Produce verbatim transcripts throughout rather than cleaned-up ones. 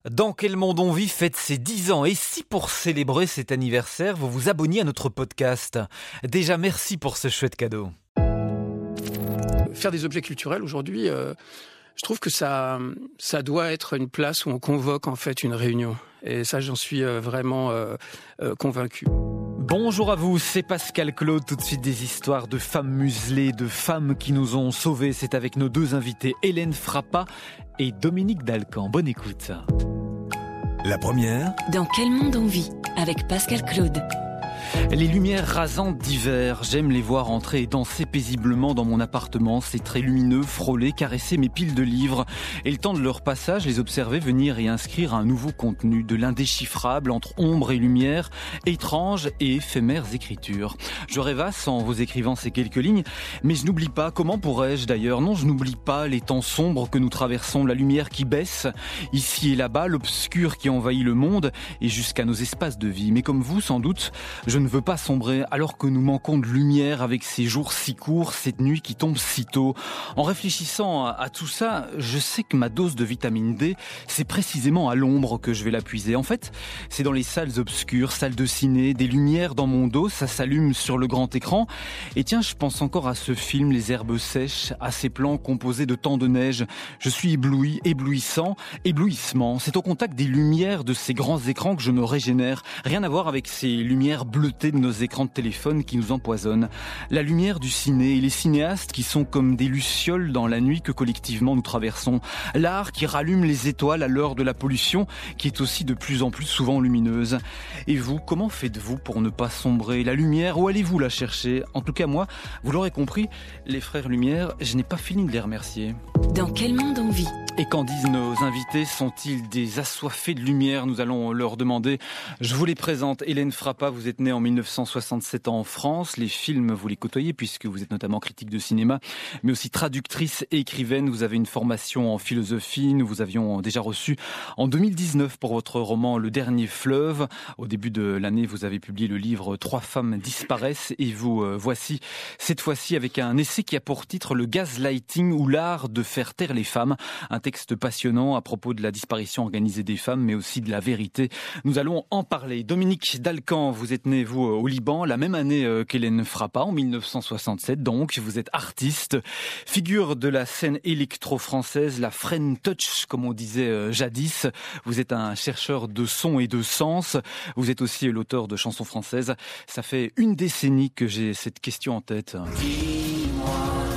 Dans quel monde on vit fête ses dix ans et si pour célébrer cet anniversaire, vous vous abonniez à notre podcast. Déjà merci pour ce chouette cadeau. Faire des objets culturels aujourd'hui, euh, je trouve que ça, ça doit être une place où on convoque en fait une réunion. Et ça, j'en suis euh, vraiment euh, euh, convaincu. Bonjour à vous, c'est Pascal Claude. Tout de suite des histoires de femmes muselées, de femmes qui nous ont sauvés. C'est avec nos deux invités, Hélène Frappat et Dominique Dalcan. Bonne écoute. La première. Dans quel monde on vit avec Pascal Claude. Les lumières rasantes d'hiver, j'aime les voir entrer et danser paisiblement dans mon appartement. C'est très lumineux, frôler, caresser mes piles de livres. Et le temps de leur passage, les observer venir et inscrire un nouveau contenu, de l'indéchiffrable entre ombre et lumière, étranges et éphémères écritures. Je rêvasse en vous écrivant ces quelques lignes, mais je n'oublie pas, comment pourrais-je d'ailleurs, non je n'oublie pas les temps sombres que nous traversons, la lumière qui baisse, ici et là-bas, l'obscur qui envahit le monde et jusqu'à nos espaces de vie. Mais comme vous, sans doute, je ne veux pas sombrer alors que nous manquons de lumière avec ces jours si courts, cette nuit qui tombe si tôt. En réfléchissant à, à tout ça, je sais que ma dose de vitamine D, c'est précisément à l'ombre que je vais la puiser. En fait, c'est dans les salles obscures, salles de ciné, des lumières dans mon dos, ça s'allume sur le grand écran. Et tiens, je pense encore à ce film, Les herbes sèches, à ces plans composés de tant de neige. Je suis ébloui, éblouissant, éblouissement. C'est au contact des lumières de ces grands écrans que je me régénère. Rien à voir avec ces lumières bleutées de nos écrans de téléphone qui nous empoisonnent. La lumière du ciné et les cinéastes qui sont comme des lucioles dans la nuit que collectivement nous traversons. L'art qui rallume les étoiles à l'heure de la pollution qui est aussi de plus en plus souvent lumineuse. Et vous, comment faites-vous pour ne pas sombrer? La lumière, où allez-vous la chercher? En tout cas moi, vous l'aurez compris, les frères Lumière, je n'ai pas fini de les remercier. Dans quel monde on vit? Et qu'en disent nos invités? Sont-ils des assoiffés de lumière? Nous allons leur demander. Je vous les présente. Hélène Frappat, vous êtes née en mille neuf cent soixante-sept en France. Les films, vous les côtoyez puisque vous êtes notamment critique de cinéma, mais aussi traductrice et écrivaine. Vous avez une formation en philosophie. Nous vous avions déjà reçu en deux mille dix-neuf pour votre roman Le Dernier Fleuve. Au début de l'année, vous avez publié le livre Trois femmes disparaissent et vous euh, voici cette fois-ci avec un essai qui a pour titre Le gaslighting ou l'art de faire taire les femmes. Un texte passionnant à propos de la disparition organisée des femmes, mais aussi de la vérité. Nous allons en parler. Dominique Dalcan, vous êtes né, vous, au Liban, la même année qu'Hélène Frappat, en mille neuf cent soixante-sept, donc. Vous êtes artiste, figure de la scène électro-française, la French Touch, comme on disait jadis. Vous êtes un chercheur de son et de sens. Vous êtes aussi l'auteur de chansons françaises. Ça fait une décennie que j'ai cette question en tête. Dis-moi,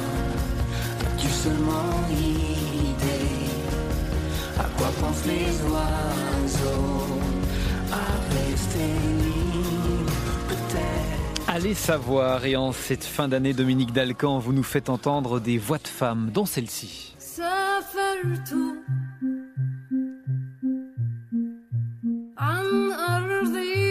tu seulement à quoi pensent les oiseaux à rester libre, peut-être. Allez savoir, et en cette fin d'année, Dominique Dalcan, vous nous faites entendre des voix de femmes, dont celle-ci. سافرت عن أرضي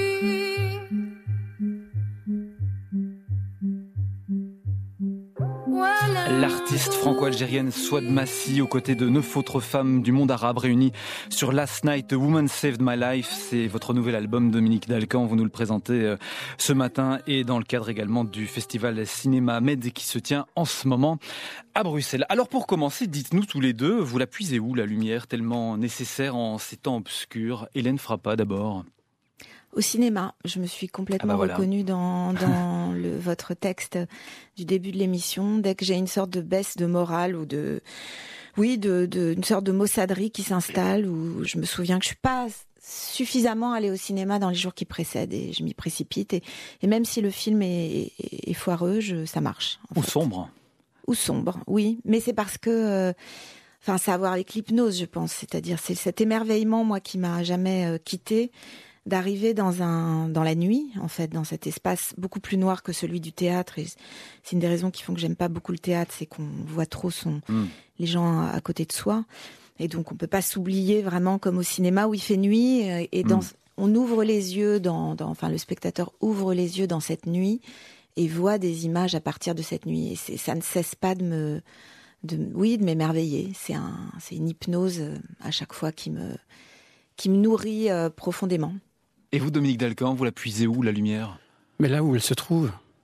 L'artiste franco-algérienne Souad Massi aux côtés de neuf autres femmes du monde arabe réunies sur Last Night, A Woman Saved My Life. C'est votre nouvel album, Dominique Dalcan. Vous nous le présentez ce matin et dans le cadre également du festival Cinéma Med qui se tient en ce moment à Bruxelles. Alors pour commencer, dites-nous tous les deux, vous la puisez où la lumière tellement nécessaire en ces temps obscurs? Hélène Frappat d'abord. Au cinéma, je me suis complètement ah bah voilà. reconnue dans, dans le, votre texte du début de l'émission. Dès que j'ai une sorte de baisse de morale ou de, oui, de, de une sorte de maussaderie qui s'installe, où je me souviens que je suis pas suffisamment allée au cinéma dans les jours qui précèdent et je m'y précipite. Et, et même si le film est, est, est foireux, je, ça marche. Ou fait. sombre. Ou sombre, oui. Mais c'est parce que, euh, enfin, ça a à voir avec l'hypnose, je pense. C'est-à-dire, c'est cet émerveillement, moi, qui m'a jamais euh, quittée. D'arriver dans un dans la nuit, en fait, dans cet espace beaucoup plus noir que celui du théâtre. Et c'est une des raisons qui font que j'aime pas beaucoup le théâtre, c'est qu'on voit trop son mmh. les gens à côté de soi, et donc on peut pas s'oublier vraiment comme au cinéma où il fait nuit et dans mmh. on ouvre les yeux dans, dans enfin le spectateur ouvre les yeux dans cette nuit et voit des images à partir de cette nuit. Et c'est, ça ne cesse pas de me de oui de m'émerveiller. C'est un c'est une hypnose à chaque fois qui me qui me nourrit euh, profondément. Et vous, Dominique Dalcan, vous la puisez où, la lumière? Mais là où elle se trouve.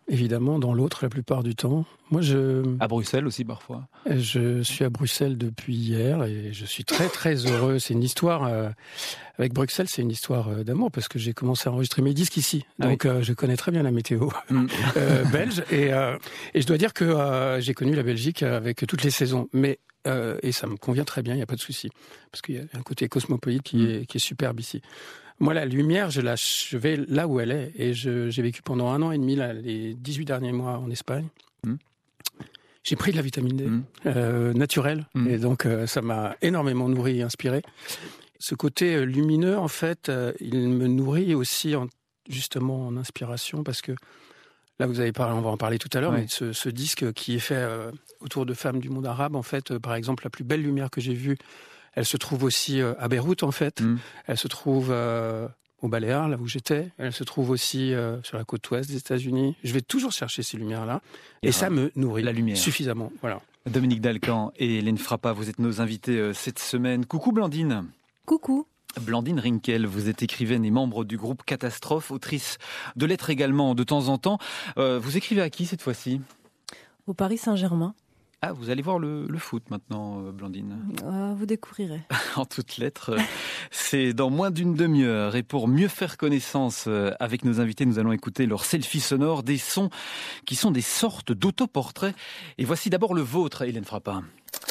évidemment, dans l'autre la plupart du temps. Moi, je... À Bruxelles aussi, parfois. Je suis à Bruxelles depuis hier et je suis très, très heureux. C'est une histoire... Euh, avec Bruxelles, c'est une histoire euh, d'amour parce que j'ai commencé à enregistrer mes disques ici. Donc, ah oui. euh, je connais très bien la météo mm. euh, belge. Et, euh, et je dois dire que euh, j'ai connu la Belgique avec toutes les saisons. Mais... Euh, et ça me convient très bien, il n'y a pas de souci. Parce qu'il y a un côté cosmopolite qui, mmh. est, qui est superbe ici. Moi, la lumière, je, la, je vais là où elle est. Et je, j'ai vécu pendant un an et demi, là, les dix-huit derniers mois en Espagne. Mmh. J'ai pris de la vitamine D mmh. euh, naturelle. Mmh. Et donc, euh, ça m'a énormément nourri et inspiré. Ce côté lumineux, en fait, euh, il me nourrit aussi en, justement en inspiration parce que là, vous avez parlé, on va en parler tout à l'heure, oui. mais ce, ce disque qui est fait euh, autour de femmes du monde arabe, en fait, euh, par exemple, la plus belle lumière que j'ai vue, elle se trouve aussi euh, à Beyrouth, en fait. Mm. Elle se trouve euh, aux Baléares, là où j'étais. Elle se trouve aussi euh, sur la côte ouest des États-Unis. Je vais toujours chercher ces lumières-là. Et, et ça me nourrit la lumière. Suffisamment. Voilà. Dominique Dalcan et Hélène Frappa, vous êtes nos invités euh, cette semaine. Coucou Blandine. Coucou. Blandine Rinkel, vous êtes écrivaine et membre du groupe Catastrophe, autrice de lettres également de temps en temps. Euh, vous écrivez à qui cette fois-ci ? Au Paris Saint-Germain. Ah, vous allez voir le, le foot maintenant, Blandine. euh, Vous découvrirez. En toutes lettres, c'est dans moins d'une demi-heure. Et pour mieux faire connaissance avec nos invités, nous allons écouter leur selfie sonore, des sons qui sont des sortes d'autoportraits. Et voici d'abord le vôtre, Hélène Frappa.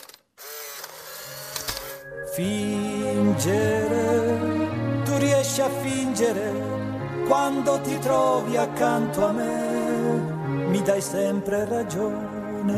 Fingere, tu riesci a fingere quando ti trovi accanto a me, mi dai sempre ragione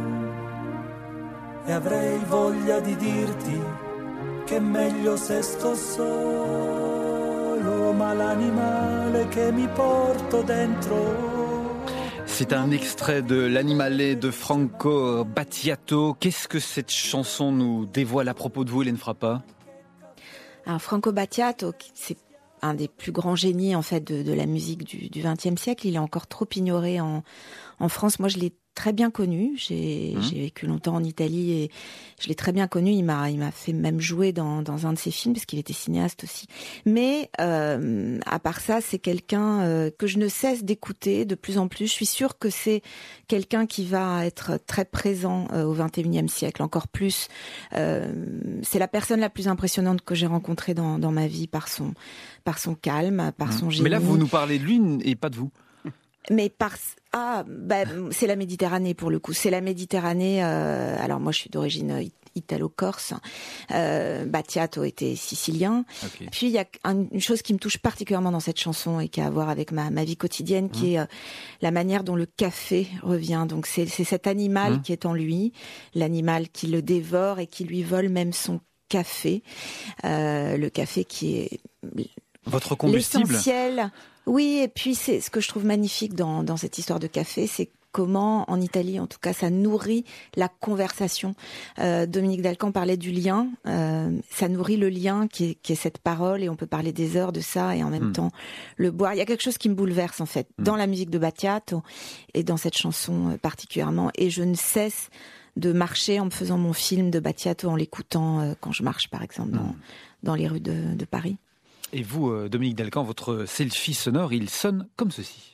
e avrei voglia di dirti che è meglio se sto solo, ma l'animale che mi porto dentro. C'est un extrait de l'Animale de Franco Battiato. Qu'est-ce que cette chanson nous dévoile à propos de vous, Hélène Frappa ? Alors, Franco Battiato, c'est un des plus grands génies en fait de, de la musique du, du vingtième siècle. Il est encore trop ignoré en, en France. Moi, je l'ai très bien connu. J'ai, mmh. j'ai vécu longtemps en Italie et je l'ai très bien connu. Il m'a, il m'a fait même jouer dans, dans un de ses films parce qu'il était cinéaste aussi. Mais euh, à part ça, c'est quelqu'un euh, que je ne cesse d'écouter de plus en plus. Je suis sûre que c'est quelqu'un qui va être très présent euh, au vingt et unième siècle, encore plus. Euh, c'est la personne la plus impressionnante que j'ai rencontrée dans, dans ma vie par son, par son calme, par mmh. son génie. Mais là, vous nous parlez de lui et pas de vous. Mais par ah bah c'est la Méditerranée pour le coup, c'est la Méditerranée. Euh, alors moi je suis d'origine italo-corse. Euh, Battiato était sicilien. Okay. Puis il y a un, une chose qui me touche particulièrement dans cette chanson et qui a à voir avec ma, ma vie quotidienne, mmh. qui est euh, la manière dont le café revient. Donc c'est, c'est cet animal mmh. qui est en lui, l'animal qui le dévore et qui lui vole même son café. Euh, le café qui est votre combustible. L'essentiel. Oui, et puis c'est ce que je trouve magnifique dans, dans cette histoire de café, c'est comment, en Italie en tout cas, ça nourrit la conversation. Euh, Dominique Dalcan parlait du lien, euh, ça nourrit le lien qui est, qui est cette parole, et on peut parler des heures de ça, et en même mmh. temps le boire. Il y a quelque chose qui me bouleverse en fait, mmh. dans la musique de Battiato, et dans cette chanson particulièrement, et je ne cesse de marcher en me faisant mon film de Battiato, en l'écoutant euh, quand je marche par exemple dans, mmh. dans les rues de, de Paris. Et vous, Dominique Dalcan, votre selfie sonore, il sonne comme ceci.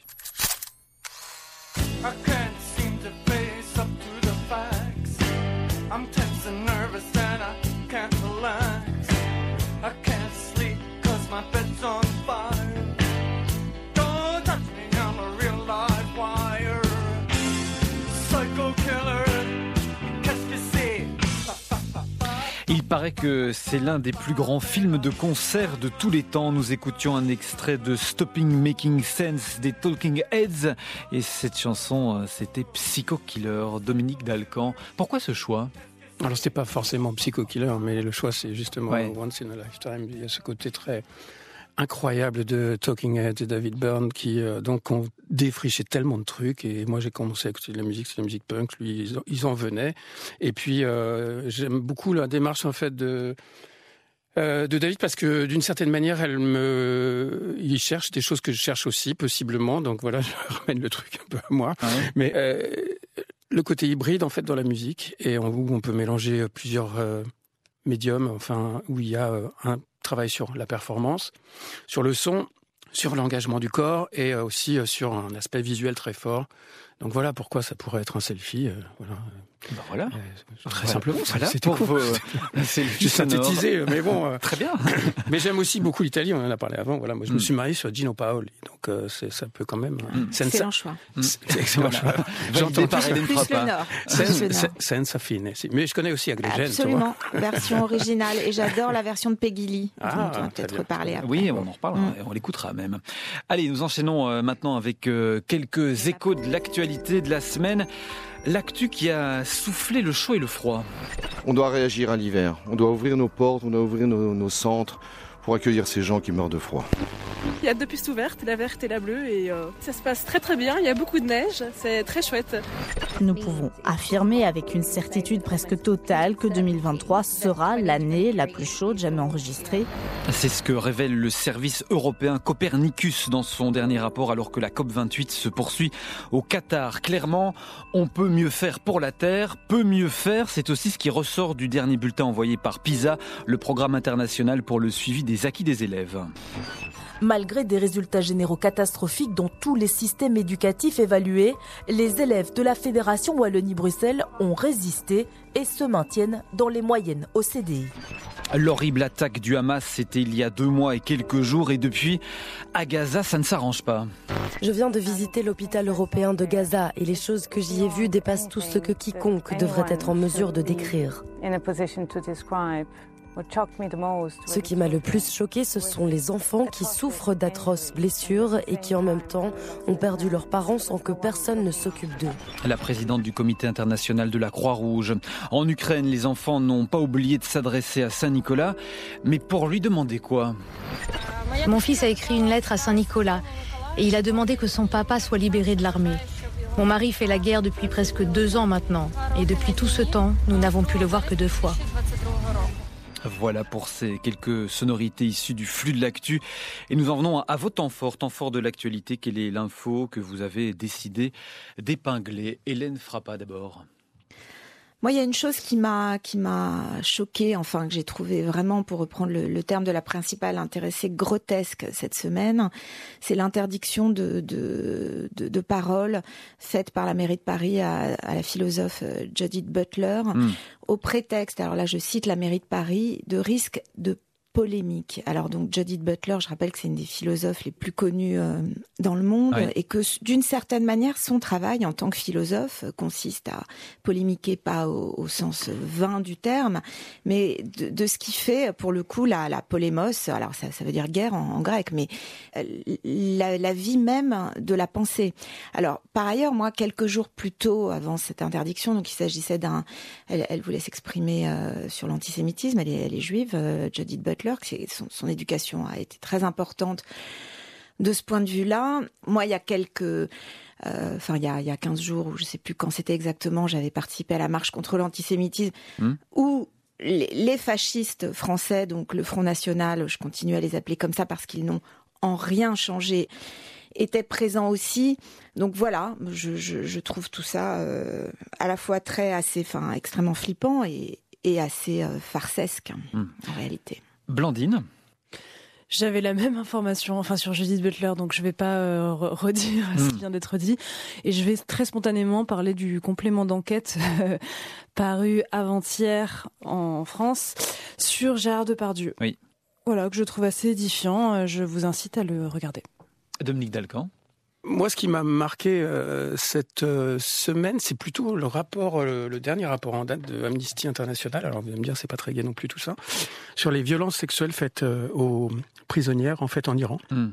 Il paraît que c'est l'un des plus grands films de concert de tous les temps. Nous écoutions un extrait de Stopping Making Sense des Talking Heads. Et cette chanson, c'était Psycho Killer, Dominique Dalcan. Pourquoi ce choix ? Alors, c'était pas forcément Psycho Killer, mais le choix, c'est justement ouais. Once in a Lifetime. Il y a ce côté très incroyable de Talking Heads et David Byrne qui euh, donc ont défriché tellement de trucs, et moi j'ai commencé à écouter de la musique, c'est la musique punk, lui ils en, ils en venaient, et puis euh, j'aime beaucoup la démarche en fait de euh, de David, parce que d'une certaine manière elle me il cherche des choses que je cherche aussi possiblement, donc voilà, je ramène le truc un peu à moi. Ah ouais. Mais euh, le côté hybride en fait dans la musique, et où on peut mélanger plusieurs euh, médiums, enfin où il y a euh, un travail sur la performance, sur le son, sur l'engagement du corps et aussi sur un aspect visuel très fort. Donc voilà pourquoi ça pourrait être un selfie. Euh, voilà. Ben voilà. Euh, très voilà. simplement. Voilà C'était pour cool. vos selfies J'ai synthétisé, mais bon. Euh, Très bien. Mais j'aime aussi beaucoup l'Italie, on en a parlé avant. Voilà, moi je mm. me suis marié sur Gino Paoli, donc euh, c'est, ça peut quand même. Mm. C'est excellent choix. C'est, c'est excellent choix. J'entends par Hélène Frappa. Senza fine. Mais je connais aussi Agrégène. Absolument. Version originale, et j'adore la version de Peggy Lee. Ah, on va peut-être reparler après. Oui, on en reparlera, mm. on l'écoutera même. Allez, nous enchaînons euh, maintenant avec euh, quelques échos de l'actualité de la semaine. L'actu qui a soufflé le chaud et le froid. On doit réagir à l'hiver. On doit ouvrir nos portes, on doit ouvrir nos, nos centres pour accueillir ces gens qui meurent de froid. Il y a deux pistes ouvertes, la verte et la bleue, et euh, ça se passe très très bien. Il y a beaucoup de neige, c'est très chouette. Nous pouvons affirmer avec une certitude presque totale que deux mille vingt-trois sera l'année la plus chaude jamais enregistrée. C'est ce que révèle le service européen Copernicus dans son dernier rapport, alors que la COP vingt-huit se poursuit au Qatar. Clairement, on peut mieux faire pour la Terre, peut mieux faire, c'est aussi ce qui ressort du dernier bulletin envoyé par PISA, le programme international pour le suivi des acquis des élèves. Malgré des résultats généraux catastrophiques dans tous les systèmes éducatifs évalués, les élèves de la Fédération Wallonie-Bruxelles ont résisté et se maintiennent dans les moyennes O C D I. L'horrible attaque du Hamas, c'était il y a deux mois et quelques jours, et depuis, à Gaza, ça ne s'arrange pas. Je viens de visiter l'hôpital européen de Gaza et les choses que j'y ai vues dépassent tout ce que quiconque devrait être en mesure de décrire. Ce qui m'a le plus choqué, ce sont les enfants qui souffrent d'atroces blessures et qui en même temps ont perdu leurs parents sans que personne ne s'occupe d'eux. La présidente du comité international de la Croix-Rouge. En Ukraine, les enfants n'ont pas oublié de s'adresser à Saint-Nicolas, mais pour lui demander quoi ? Mon fils a écrit une lettre à Saint-Nicolas et il a demandé que son papa soit libéré de l'armée. Mon mari fait la guerre depuis presque deux ans maintenant et depuis tout ce temps, nous n'avons pu le voir que deux fois. Voilà pour ces quelques sonorités issues du flux de l'actu. Et nous en venons à vos temps forts, temps forts de l'actualité. Quelle est l'info que vous avez décidé d'épingler ? Hélène Frappa d'abord. Moi, il y a une chose qui m'a qui m'a choquée, enfin que j'ai trouvé vraiment, pour reprendre le, le terme de la principale intéressée, grotesque cette semaine. C'est l'interdiction de de de, de paroles faite par la mairie de Paris à, à la philosophe Judith Butler, mmh. au prétexte, alors là je cite la mairie de Paris, de risque de polémique. Alors donc Judith Butler, je rappelle que c'est une des philosophes les plus connues euh, dans le monde, oui. et que d'une certaine manière son travail en tant que philosophe consiste à polémiquer, pas au, au sens vain du terme, mais de, de ce qui fait pour le coup la, la polémos. Alors ça, ça veut dire guerre en, en grec, mais la, la vie même de la pensée. Alors par ailleurs, moi quelques jours plus tôt avant cette interdiction, donc il s'agissait d'un, elle, elle voulait s'exprimer euh, sur l'antisémitisme. Elle est, elle est juive, euh, Judith Butler. Son, son éducation a été très importante de ce point de vue-là. Moi, il y a quelques... Euh, enfin, il y a, il y a quinze jours, ou je ne sais plus quand c'était exactement, j'avais participé à la marche contre l'antisémitisme, mmh. où les, les fascistes français, donc le Front National, je continue à les appeler comme ça parce qu'ils n'ont en rien changé, étaient présents aussi. Donc voilà, je, je, je trouve tout ça euh, à la fois très, assez, enfin, extrêmement flippant et, et assez euh, farcesque, mmh. en réalité. Blandine ? J'avais la même information, enfin sur Judith Butler, donc je vais pas euh, redire mmh. ce qui vient d'être dit. Et je vais très spontanément parler du complément d'enquête euh, paru avant-hier en France sur Gérard Depardieu. Oui. Voilà, que je trouve assez édifiant. Je vous incite à le regarder. Dominique Dalcan ? Moi, ce qui m'a marqué euh, cette euh, semaine, c'est plutôt le rapport, euh, le dernier rapport en date de Amnesty International. Alors, vous allez me dire, c'est pas très gai non plus tout ça, sur les violences sexuelles faites euh, aux prisonnières, en fait, en Iran, mm.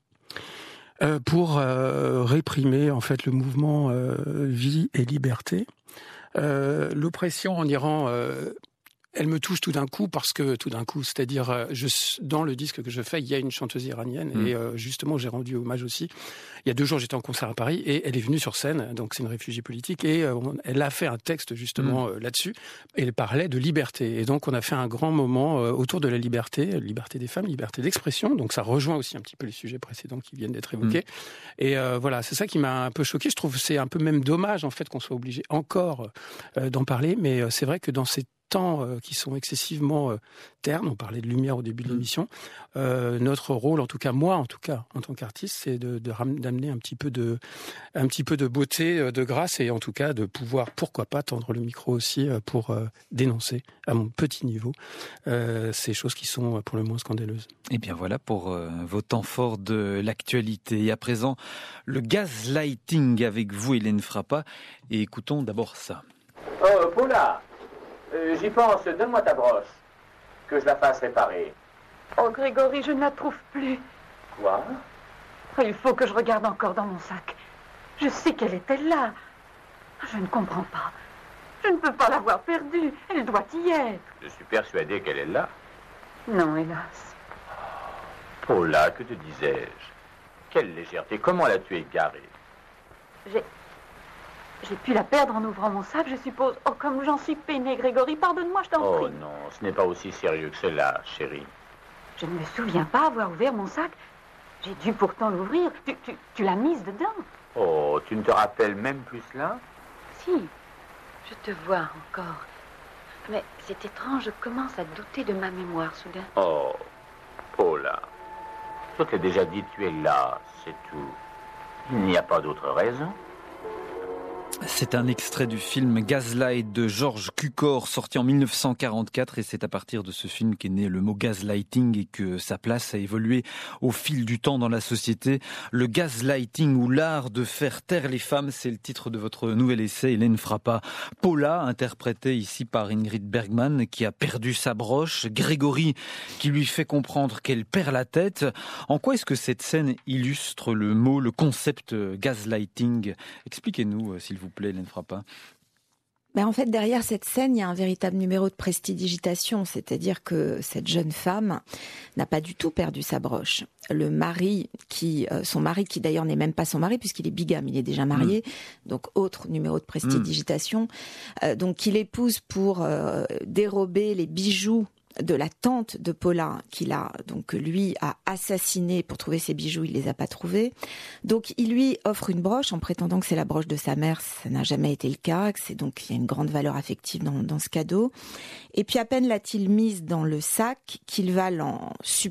euh, pour euh, réprimer, en fait, le mouvement euh, Vie et Liberté. Euh, l'oppression en Iran. Euh, Elle me touche tout d'un coup parce que tout d'un coup, c'est-à-dire je, dans le disque que je fais, il y a une chanteuse iranienne mmh. et euh, justement j'ai rendu hommage aussi. Il y a deux jours, j'étais en concert à Paris et elle est venue sur scène, donc c'est une réfugiée politique et euh, on, elle a fait un texte justement mmh. euh, là-dessus. Et elle parlait de liberté et donc on a fait un grand moment euh, autour de la liberté, liberté des femmes, liberté d'expression. Donc ça rejoint aussi un petit peu les sujets précédents qui viennent d'être évoqués. Mmh. Et euh, voilà, c'est ça qui m'a un peu choqué. Je trouve que c'est un peu même dommage en fait qu'on soit obligé encore euh, d'en parler, mais euh, c'est vrai que dans ces temps euh, qui sont excessivement euh, ternes. On parlait de lumière au début de l'émission. Euh, notre rôle, en tout cas moi, en tout cas en tant qu'artiste, c'est de, de d'amener un petit peu de, un petit peu de beauté, de grâce, et en tout cas de pouvoir, pourquoi pas, tendre le micro aussi pour euh, dénoncer à mon petit niveau euh, ces choses qui sont pour le moins scandaleuses. Et bien voilà pour euh, vos temps forts de l'actualité. Et à présent, le gaslighting avec vous, Hélène Frappa. Et écoutons d'abord ça. Oh, Paula, euh, j'y pense, donne-moi ta brosse, que je la fasse réparer. Oh, Grégory, je ne la trouve plus. Quoi? Il faut que je regarde encore dans mon sac. Je sais qu'elle était là. Je ne comprends pas. Je ne peux pas l'avoir perdue. Elle doit y être. Je suis persuadé qu'elle est là. Non, hélas. Paula, que te disais-je? Quelle légèreté, comment l'as-tu égarée? J'ai... J'ai pu la perdre en ouvrant mon sac, je suppose. Oh, comme j'en suis peinée, Grégory, pardonne-moi, je t'en oh, prie. Oh non, ce n'est pas aussi sérieux que cela, chérie. Je ne me souviens pas avoir ouvert mon sac. J'ai dû pourtant l'ouvrir. Tu, tu, tu l'as mise dedans. Oh, tu ne te rappelles même plus cela? Si, je te vois encore. Mais c'est étrange, je commence à douter de ma mémoire soudain. Oh, Paula, je te l'ai déjà dit, tu es là, c'est tout. Il n'y a pas d'autre raison. C'est un extrait du film Gaslight de Georges Cukor, sorti en mille neuf cent quarante-quatre, et c'est à partir de ce film qu'est né le mot gaslighting et que sa place a évolué au fil du temps dans la société. Le gaslighting, ou l'art de faire taire les femmes, c'est le titre de votre nouvel essai, Hélène Frappa. Paula, interprétée ici par Ingrid Bergman, qui a perdu sa broche. Grégory, qui lui fait comprendre qu'elle perd la tête. En quoi est-ce que cette scène illustre le mot, le concept gaslighting? Expliquez-nous, s'il vous plaît, Hélène Frappa. Ben en fait, derrière cette scène, il y a un véritable numéro de prestidigitation, c'est-à-dire que cette jeune femme n'a pas du tout perdu sa broche. Le mari, qui, euh, son mari, qui d'ailleurs n'est même pas son mari puisqu'il est bigame, il est déjà marié, mmh. donc autre numéro de prestidigitation, mmh. euh, donc qu'il épouse pour euh, dérober les bijoux de la tante de Paula, qu'il a donc lui a assassiné pour trouver ses bijoux, il les a pas trouvés. Donc il lui offre une broche en prétendant que c'est la broche de sa mère, ça n'a jamais été le cas, que c'est donc il y a une grande valeur affective dans, dans ce cadeau. Et puis à peine l'a-t-il mise dans le sac qu'il va l'en,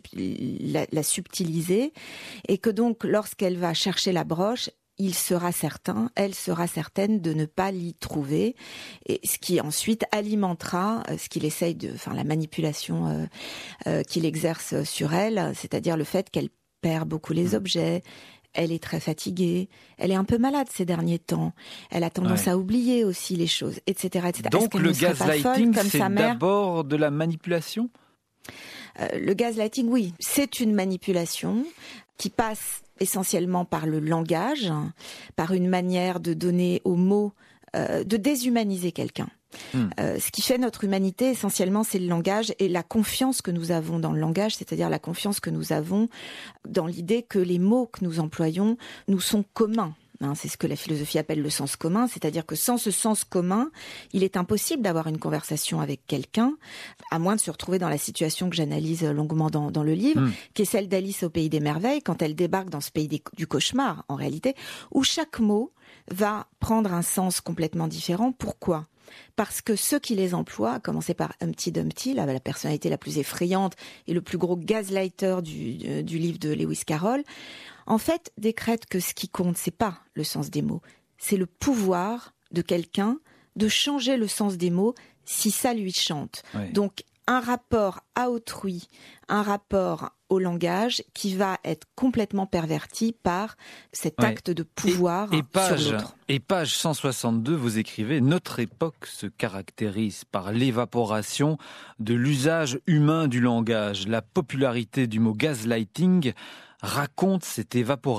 la, la subtiliser, et que donc lorsqu'elle va chercher la broche, il sera certain, elle sera certaine de ne pas l'y trouver, et ce qui ensuite alimentera ce qu'il essaye de, enfin la manipulation euh, euh, qu'il exerce sur elle, c'est-à-dire le fait qu'elle perd beaucoup les objets. Elle est très fatiguée, elle est un peu malade ces derniers temps, elle a tendance ouais. à oublier aussi les choses, et cetera, et cetera. Donc le gaslighting, c'est d'abord de la manipulation ? euh, Le gaslighting, oui, c'est une manipulation qui passe essentiellement par le langage, par une manière de donner aux mots, euh, de déshumaniser quelqu'un. Mmh. Euh, ce qui fait notre humanité, essentiellement, c'est le langage et la confiance que nous avons dans le langage, c'est-à-dire la confiance que nous avons dans l'idée que les mots que nous employons nous sont communs. Hein, c'est ce que la philosophie appelle le sens commun, c'est-à-dire que sans ce sens commun, il est impossible d'avoir une conversation avec quelqu'un, à moins de se retrouver dans la situation que j'analyse longuement dans, dans le livre, mmh. qui est celle d'Alice au Pays des Merveilles, quand elle débarque dans ce pays des, du cauchemar, en réalité, où chaque mot va prendre un sens complètement différent. Pourquoi ? Parce que ceux qui les emploient, à commencer par Humpty Dumpty, la, la personnalité la plus effrayante et le plus gros gaslighter du, du, du livre de Lewis Carroll, en fait, décrète que ce qui compte, c'est pas le sens des mots, c'est le pouvoir de quelqu'un de changer le sens des mots si ça lui chante. Oui. Donc, un rapport à autrui, un rapport au langage qui va être complètement perverti par cet ouais. acte de pouvoir et, et page, sur l'autre. Et page cent soixante-deux, vous écrivez « Notre époque se caractérise par l'évaporation de l'usage humain du langage. La popularité du mot gaslighting raconte cette évaporation. »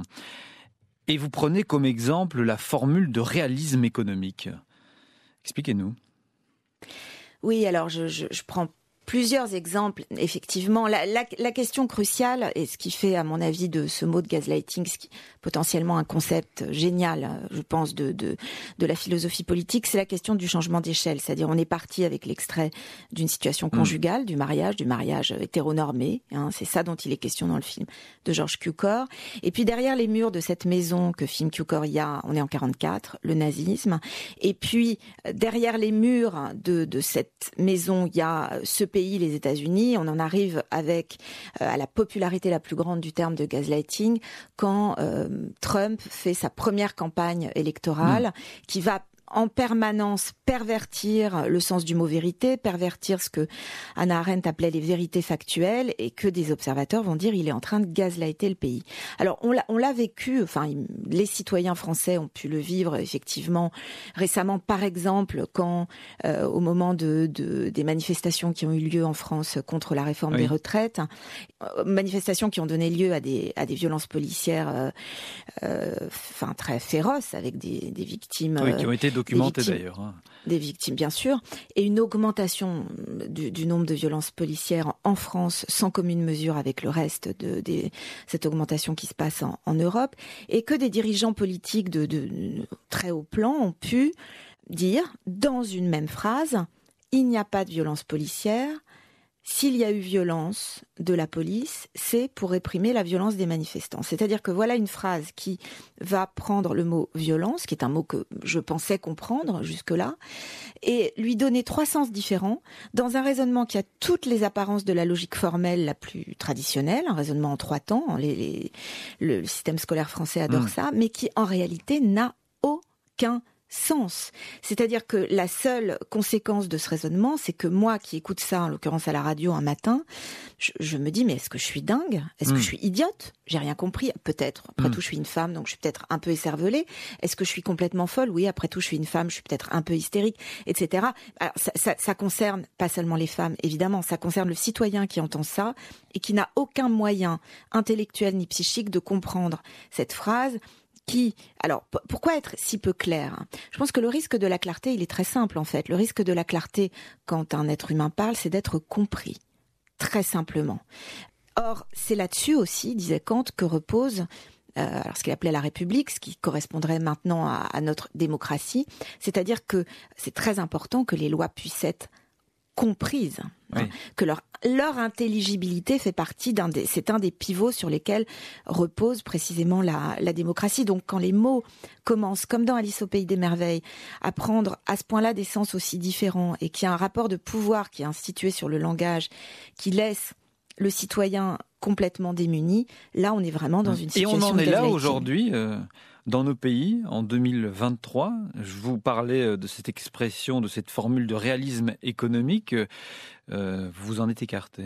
Et vous prenez comme exemple la formule de réalisme économique. Expliquez-nous. Oui, alors je, je, je prends plusieurs exemples, effectivement. La, la, la question cruciale, et ce qui fait, à mon avis, de ce mot de gaslighting, ce qui est potentiellement un concept génial, je pense, de, de, de la philosophie politique, c'est la question du changement d'échelle. C'est-à-dire, on est parti avec l'extrait d'une situation conjugale, mmh. du mariage, du mariage hétéronormé. Hein, c'est ça dont il est question dans le film de George Cukor. Et puis, derrière les murs de cette maison que filme Cukor, il y a, on est en quarante-quatre, le nazisme. Et puis, derrière les murs de, de cette maison, il y a ce pays, les États-Unis. On en arrive avec euh, à la popularité la plus grande du terme de gaslighting quand euh, Trump fait sa première campagne électorale mmh. qui va en permanence pervertir le sens du mot vérité, pervertir ce que Hannah Arendt appelait les vérités factuelles, et que des observateurs vont dire il est en train de gaslighter le pays. Alors on l'a, on l'a vécu, enfin les citoyens français ont pu le vivre effectivement récemment, par exemple quand euh, au moment de, de des manifestations qui ont eu lieu en France contre la réforme oui. des retraites, euh, manifestations qui ont donné lieu à des à des violences policières, euh, euh, enfin très féroces avec des, des victimes. Oui, qui ont été documenté victimes, d'ailleurs. Hein. Des victimes, bien sûr, et une augmentation du, du nombre de violences policières en France sans commune mesure avec le reste de, de cette augmentation qui se passe en, en Europe, et que des dirigeants politiques de, de, de très haut plan ont pu dire, dans une même phrase, il n'y a pas de violence policière. S'il y a eu violence de la police, c'est pour réprimer la violence des manifestants. C'est-à-dire que voilà une phrase qui va prendre le mot violence, qui est un mot que je pensais comprendre jusque-là, et lui donner trois sens différents dans un raisonnement qui a toutes les apparences de la logique formelle la plus traditionnelle, un raisonnement en trois temps, les, les, le système scolaire français adore mmh. ça, mais qui en réalité n'a aucun sens. C'est-à-dire que la seule conséquence de ce raisonnement, c'est que moi qui écoute ça, en l'occurrence à la radio un matin, je, je me dis mais est-ce que je suis dingue ? Est-ce mmh. que je suis idiote ? J'ai rien compris. Peut-être. Après mmh. tout, je suis une femme, donc je suis peut-être un peu écervelée. Est-ce que je suis complètement folle ? Oui, après tout, je suis une femme, je suis peut-être un peu hystérique, et cetera. Alors ça, ça, ça concerne pas seulement les femmes, évidemment, ça concerne le citoyen qui entend ça et qui n'a aucun moyen intellectuel ni psychique de comprendre cette phrase. Qui, alors, p- pourquoi être si peu clair ? Je pense que le risque de la clarté, il est très simple en fait. Le risque de la clarté, quand un être humain parle, c'est d'être compris, très simplement. Or, c'est là-dessus aussi, disait Kant, que repose euh, alors ce qu'il appelait la République, ce qui correspondrait maintenant à, à notre démocratie. C'est-à-dire que c'est très important que les lois puissent être comprises, oui. hein, que leur leur intelligibilité fait partie d'un des, c'est un des pivots sur lesquels repose précisément la, la démocratie. Donc quand les mots commencent, comme dans Alice au Pays des Merveilles, à prendre à ce point-là des sens aussi différents, et qu'il y a un rapport de pouvoir qui est institué sur le langage, qui laisse le citoyen complètement démuni, là on est vraiment dans une situation de Et on en est là gaslighting. aujourd'hui euh... Dans nos pays, en deux mille vingt-trois, je vous parlais de cette expression, de cette formule de réalisme économique, euh, vous vous en êtes écarté.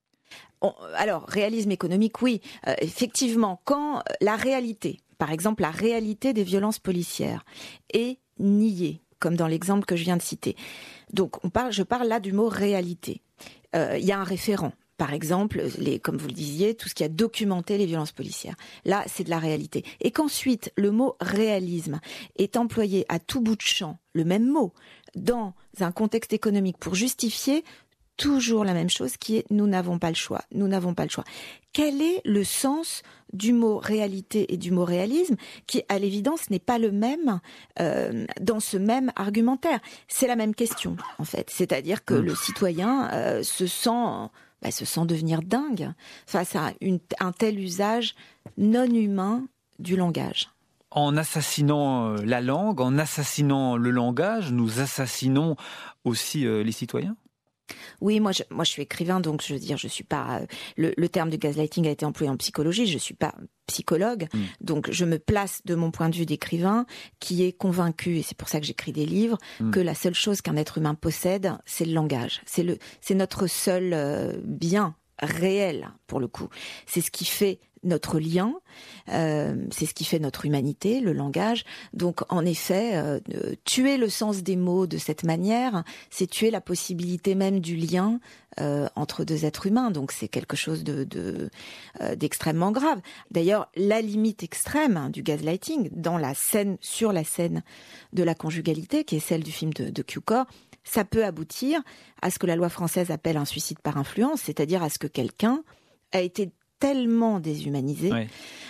On, alors, réalisme économique, oui. Euh, effectivement, quand la réalité, par exemple la réalité des violences policières, est niée, comme dans l'exemple que je viens de citer, donc on parle, je parle là du mot réalité. Euh, il y a un référent. Par exemple, les, comme vous le disiez, tout ce qui a documenté les violences policières. Là, c'est de la réalité. Et qu'ensuite, le mot réalisme est employé à tout bout de champ, le même mot, dans un contexte économique pour justifier toujours la même chose qui est « nous n'avons pas le choix, nous n'avons pas le choix ». Quel est le sens du mot réalité et du mot réalisme qui, à l'évidence, n'est pas le même euh, dans ce même argumentaire ? C'est la même question, en fait. C'est-à-dire que le citoyen euh, se sent... Bah, se sent devenir dingue face à une, un tel usage non humain du langage. En assassinant la langue, en assassinant le langage, nous assassinons aussi euh, les citoyens ? Oui, moi je, moi je suis écrivain, donc je veux dire, je suis pas. Euh, le, le terme de gaslighting a été employé en psychologie. Je suis pas psychologue, mmh. donc je me place de mon point de vue d'écrivain qui est convaincu, et c'est pour ça que j'écris des livres, mmh. que la seule chose qu'un être humain possède, c'est le langage. C'est le, c'est notre seul euh, bien réel pour le coup. C'est ce qui fait notre lien, euh, c'est ce qui fait notre humanité, le langage. Donc en effet, euh, tuer le sens des mots de cette manière, c'est tuer la possibilité même du lien euh, entre deux êtres humains. Donc c'est quelque chose de, de euh, d'extrêmement grave. D'ailleurs, la limite extrême hein, du gaslighting dans la scène, sur la scène de la conjugalité, qui est celle du film de, de Cukor, ça peut aboutir à ce que la loi française appelle un suicide par influence, c'est-à-dire à ce que quelqu'un a été tellement déshumanisé oui.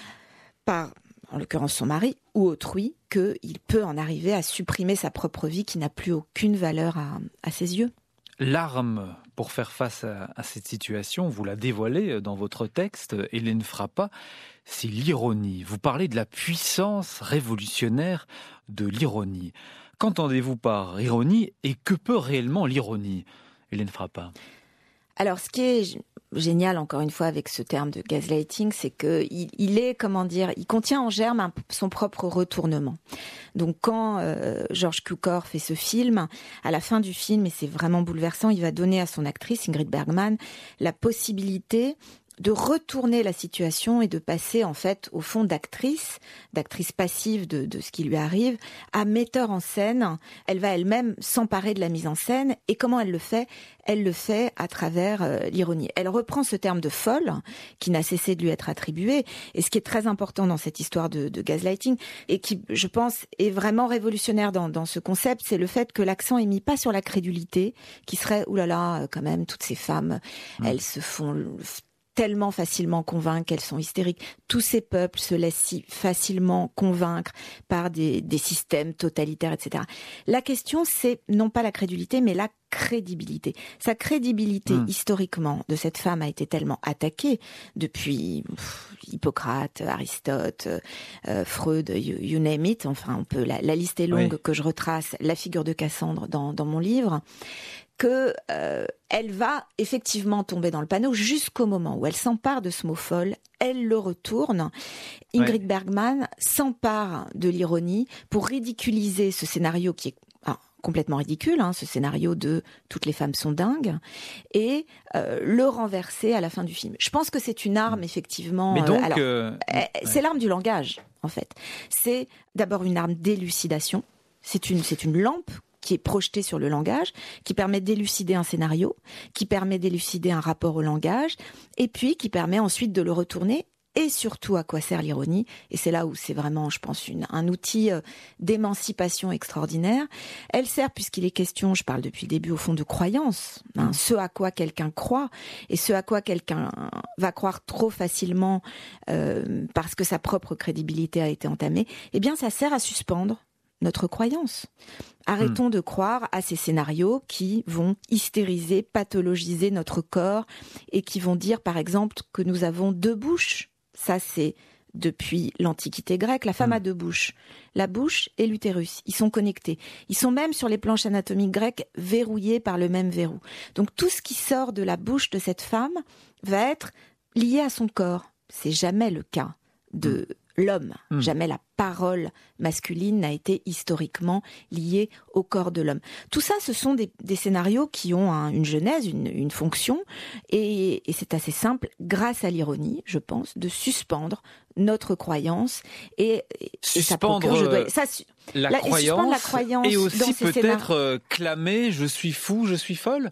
par, en l'occurrence son mari ou autrui, qu'il peut en arriver à supprimer sa propre vie qui n'a plus aucune valeur à, à ses yeux. L'arme pour faire face à, à cette situation, vous la dévoilez dans votre texte, Hélène Frappat, c'est l'ironie. Vous parlez de la puissance révolutionnaire de l'ironie. Qu'entendez-vous par ironie et que peut réellement l'ironie, Hélène Frappat ? Alors, ce qui est génial, encore une fois, avec ce terme de gaslighting, c'est que il, il est, comment dire, il contient en germe un, son propre retournement. Donc, quand euh, Georges Cukor fait ce film, à la fin du film, et c'est vraiment bouleversant, il va donner à son actrice, Ingrid Bergman, la possibilité de retourner la situation et de passer en fait au fond d'actrice, d'actrice passive de, de ce qui lui arrive, à metteur en scène. Elle va elle-même s'emparer de la mise en scène et comment elle le fait ? Elle le fait à travers euh, l'ironie. Elle reprend ce terme de folle qui n'a cessé de lui être attribué et ce qui est très important dans cette histoire de, de gaslighting et qui, je pense, est vraiment révolutionnaire dans, dans ce concept, c'est le fait que l'accent est mis pas sur la crédulité qui serait, oulala, quand même, toutes ces femmes, mmh. elles se font tellement facilement convaincre qu'elles sont hystériques. Tous ces peuples se laissent si facilement convaincre par des, des systèmes totalitaires, et cetera. La question, c'est non pas la crédulité, mais la crédibilité. Sa crédibilité, mmh. historiquement, de cette femme a été tellement attaquée depuis pff, Hippocrate, Aristote, euh, Freud, you, you name it. Enfin, on peut, la, la liste est longue oui. que je retrace, la figure de Cassandre dans, dans mon livre, que euh, elle va effectivement tomber dans le panneau jusqu'au moment où elle s'empare de ce mot folle, elle le retourne. Ingrid ouais. Bergman s'empare de l'ironie pour ridiculiser ce scénario qui est ah, complètement ridicule, hein, ce scénario de « toutes les femmes sont dingues » et euh, le renverser à la fin du film. Je pense que c'est une arme, effectivement... Mais donc, euh, alors, euh, c'est ouais. l'arme du langage, en fait. C'est d'abord une arme d'élucidation, c'est une, c'est une lampe qui est projeté sur le langage, qui permet d'élucider un scénario, qui permet d'élucider un rapport au langage, et puis qui permet ensuite de le retourner, et surtout à quoi sert l'ironie, et c'est là où c'est vraiment, je pense, une, un outil d'émancipation extraordinaire. Elle sert, puisqu'il est question, je parle depuis le début, au fond de croyance, hein, ce à quoi quelqu'un croit, et ce à quoi quelqu'un va croire trop facilement euh, parce que sa propre crédibilité a été entamée, eh bien ça sert à suspendre notre croyance. Arrêtons mmh. de croire à ces scénarios qui vont hystériser, pathologiser notre corps et qui vont dire, par exemple, que nous avons deux bouches. Ça, c'est depuis l'Antiquité grecque. La femme mmh. a deux bouches. La bouche et l'utérus. Ils sont connectés. Ils sont même sur les planches anatomiques grecques verrouillés par le même verrou. Donc, tout ce qui sort de la bouche de cette femme va être lié à son corps. C'est jamais le cas de... Mmh. l'homme. Mmh. Jamais la parole masculine n'a été historiquement liée au corps de l'homme. Tout ça, ce sont des, des scénarios qui ont un, une genèse, une, une fonction, et, et c'est assez simple, grâce à l'ironie, je pense, de suspendre notre croyance et, et suspendre, ça procure, je dois, ça, la, la, croyance, et suspendre la croyance et aussi peut-être scénarios. euh, clamer je suis fou, je suis folle.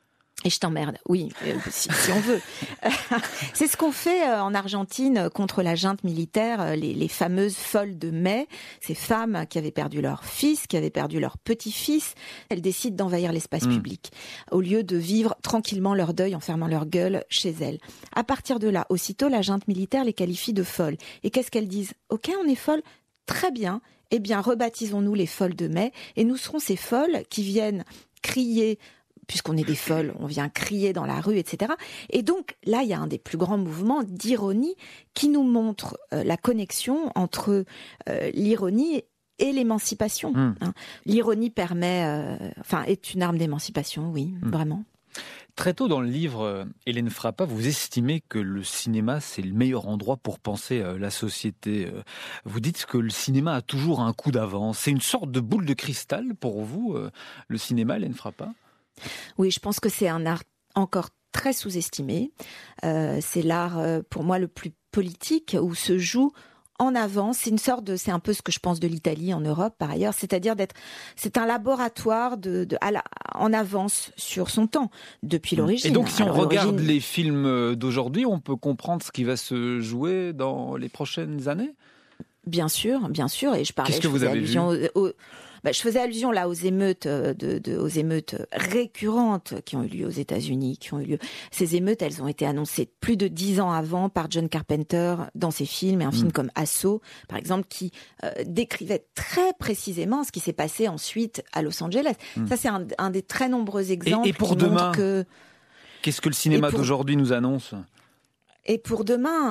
Et je t'emmerde, oui, euh, si, si on veut. C'est ce qu'on fait euh, en Argentine contre la junte militaire, euh, les, les fameuses folles de mai, ces femmes qui avaient perdu leur fils, qui avaient perdu leur petit-fils. Elles décident d'envahir l'espace mmh. public, au lieu de vivre tranquillement leur deuil en fermant leur gueule chez elles. À partir de là, aussitôt, la junte militaire les qualifie de folles. Et qu'est-ce qu'elles disent ? Ok, on est folles, très bien, eh bien rebaptisons-nous les folles de mai, et nous serons ces folles qui viennent crier, puisqu'on est des folles, on vient crier dans la rue, et cetera. Et donc, là, il y a un des plus grands mouvements d'ironie qui nous montre euh, la connexion entre euh, l'ironie et l'émancipation. Mmh. Hein. L'ironie permet, euh, enfin, est une arme d'émancipation, oui, mmh. vraiment. Très tôt dans le livre, Hélène Frappat, vous estimez que le cinéma, c'est le meilleur endroit pour penser la société. Vous dites que le cinéma a toujours un coup d'avance. C'est une sorte de boule de cristal pour vous, le cinéma, Hélène Frappat ? Oui, je pense que c'est un art encore très sous-estimé. Euh, c'est l'art, euh, pour moi, le plus politique, où se joue en avance. C'est une sorte de, c'est un peu ce que je pense de l'Italie en Europe par ailleurs, c'est-à-dire d'être, c'est un laboratoire de, de à la, en avance sur son temps depuis l'origine. Et donc, si on Alors, regarde l'origine... les films d'aujourd'hui, on peut comprendre ce qui va se jouer dans les prochaines années. Bien sûr, bien sûr. Et je parlais. Qu'est-ce que je vous avez vu au, au, bah, je faisais allusion là aux émeutes, de, de, aux émeutes récurrentes qui ont eu lieu aux États-Unis, qui ont eu lieu. Ces émeutes, elles ont été annoncées plus de dix ans avant par John Carpenter dans ses films, et un mmh. film comme Assaut, par exemple, qui euh, décrivait très précisément ce qui s'est passé ensuite à Los Angeles. Mmh. Ça, c'est un, un des très nombreux exemples. Et, et pour qui demain, que... qu'est-ce que le cinéma pour... d'aujourd'hui nous annonce ? Et pour demain,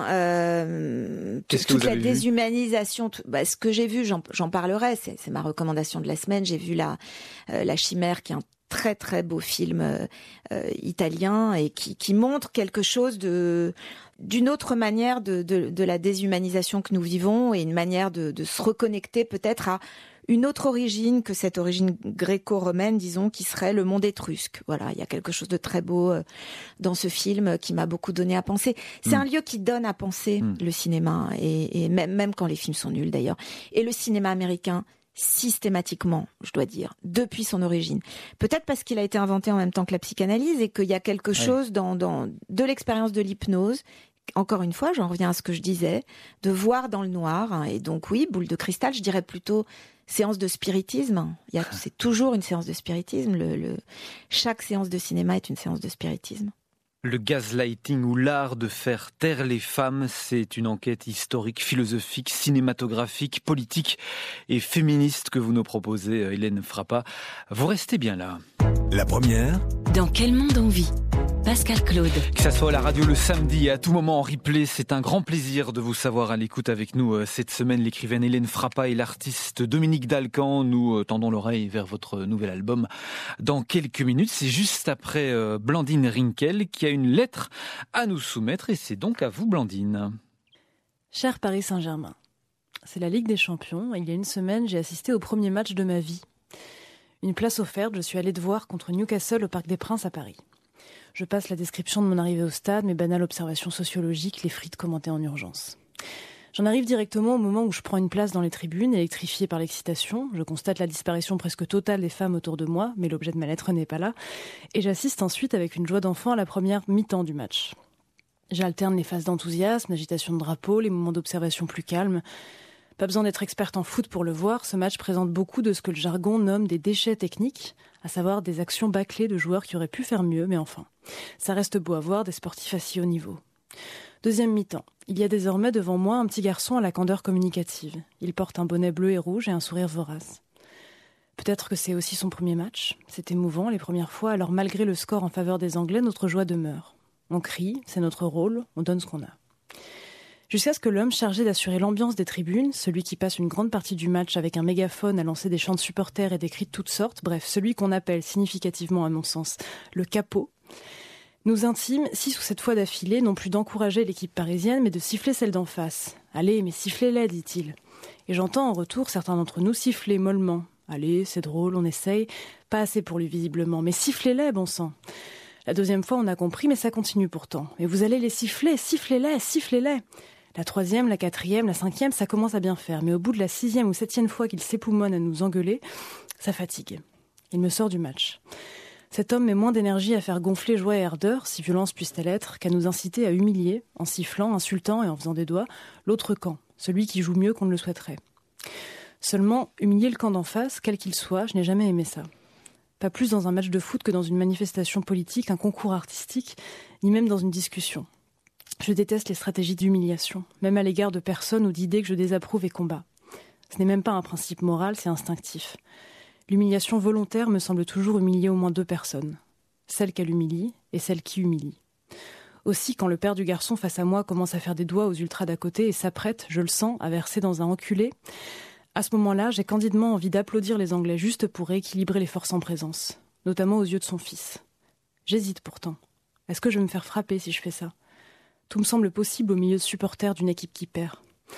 euh, Qu'est-ce toute que la vu déshumanisation, tout, bah, ce que j'ai vu, j'en, j'en parlerai, c'est, c'est ma recommandation de la semaine. J'ai vu la, euh, la Chimère, qui est un très très beau film euh, euh, italien et qui, qui montre quelque chose de d'une autre manière de, de, de la déshumanisation que nous vivons, et une manière de, de se reconnecter peut-être à une autre origine que cette origine gréco-romaine, disons, qui serait le monde étrusque. Voilà, il y a quelque chose de très beau euh, dans ce film qui m'a beaucoup donné à penser. C'est mmh. un lieu qui donne à penser, mmh. le cinéma, et, et même, même quand les films sont nuls d'ailleurs. Et le cinéma américain, systématiquement, je dois dire, depuis son origine. Peut-être parce qu'il a été inventé en même temps que la psychanalyse, et qu'il y a quelque ouais. chose dans, dans de l'expérience de l'hypnose. Encore une fois, j'en reviens à ce que je disais, de voir dans le noir. Hein, et donc oui, boule de cristal, je dirais plutôt séance de spiritisme. Il y a, c'est toujours une séance de spiritisme. Le, le, chaque séance de cinéma est une séance de spiritisme. Le gaslighting, ou l'art de faire taire les femmes, c'est une enquête historique, philosophique, cinématographique, politique et féministe que vous nous proposez, Hélène Frappa. Vous restez bien là. La première. Dans quel monde on vit ? Pascal Claude. Que ça soit à la radio le samedi et à tout moment en replay, c'est un grand plaisir de vous savoir à l'écoute avec nous cette semaine. L'écrivaine Hélène Frappa et l'artiste Dominique Dalcan. Nous tendons l'oreille vers votre nouvel album dans quelques minutes. C'est juste après Blandine Rinkel qui a une lettre à nous soumettre, et c'est donc à vous, Blandine. Cher Paris Saint-Germain, c'est la Ligue des Champions, et il y a une semaine, j'ai assisté au premier match de ma vie. Une place offerte, je suis allée de voir contre Newcastle au Parc des Princes à Paris. Je passe la description de mon arrivée au stade, mes banales observations sociologiques, les frites commentées en urgence. J'en arrive directement au moment où je prends une place dans les tribunes, électrifiée par l'excitation. Je constate la disparition presque totale des femmes autour de moi, mais l'objet de ma lettre n'est pas là. Et j'assiste ensuite avec une joie d'enfant à la première mi-temps du match. J'alterne les phases d'enthousiasme, l'agitation de drapeau, les moments d'observation plus calmes. Pas besoin d'être experte en foot pour le voir, ce match présente beaucoup de ce que le jargon nomme des déchets techniques, à savoir des actions bâclées de joueurs qui auraient pu faire mieux, mais enfin, ça reste beau à voir, des sportifs à si haut niveau. Deuxième mi-temps. Il y a désormais devant moi un petit garçon à la candeur communicative. Il porte un bonnet bleu et rouge et un sourire vorace. Peut-être que c'est aussi son premier match. C'est émouvant les premières fois, alors malgré le score en faveur des Anglais, notre joie demeure. On crie, c'est notre rôle, on donne ce qu'on a. Jusqu'à ce que l'homme chargé d'assurer l'ambiance des tribunes, celui qui passe une grande partie du match avec un mégaphone à lancer des chants de supporters et des cris de toutes sortes, bref, celui qu'on appelle significativement à mon sens le capot, nous intime, six ou sept fois d'affilée, non plus d'encourager l'équipe parisienne, mais de siffler celle d'en face. « Allez, mais sifflez-les », dit-il. Et j'entends en retour certains d'entre nous siffler mollement. « Allez, c'est drôle, on essaye. » Pas assez pour lui visiblement, mais sifflez-les, bon sang. La deuxième fois, on a compris, mais ça continue pourtant. « Mais vous allez les siffler, sifflez-les, sifflez-les !» La troisième, la quatrième, la cinquième, ça commence à bien faire. Mais au bout de la sixième ou septième fois qu'il s'époumonne à nous engueuler, ça fatigue. Il me sort du match. Cet homme met moins d'énergie à faire gonfler joie et ardeur, si violence puisse-t-elle être, qu'à nous inciter à humilier, en sifflant, insultant et en faisant des doigts, l'autre camp, celui qui joue mieux qu'on ne le souhaiterait. Seulement, humilier le camp d'en face, quel qu'il soit, je n'ai jamais aimé ça. Pas plus dans un match de foot que dans une manifestation politique, un concours artistique, ni même dans une discussion. Je déteste les stratégies d'humiliation, même à l'égard de personnes ou d'idées que je désapprouve et combats. Ce n'est même pas un principe moral, c'est instinctif. L'humiliation volontaire me semble toujours humilier au moins deux personnes. Celle qu'elle humilie et celle qui humilie. Aussi, quand le père du garçon face à moi commence à faire des doigts aux ultras d'à côté et s'apprête, je le sens, à verser dans un enculé, à ce moment-là, j'ai candidement envie d'applaudir les Anglais juste pour rééquilibrer les forces en présence, notamment aux yeux de son fils. J'hésite pourtant. Est-ce que je vais me faire frapper si je fais ça ? Tout me semble possible au milieu de supporters d'une équipe qui perd.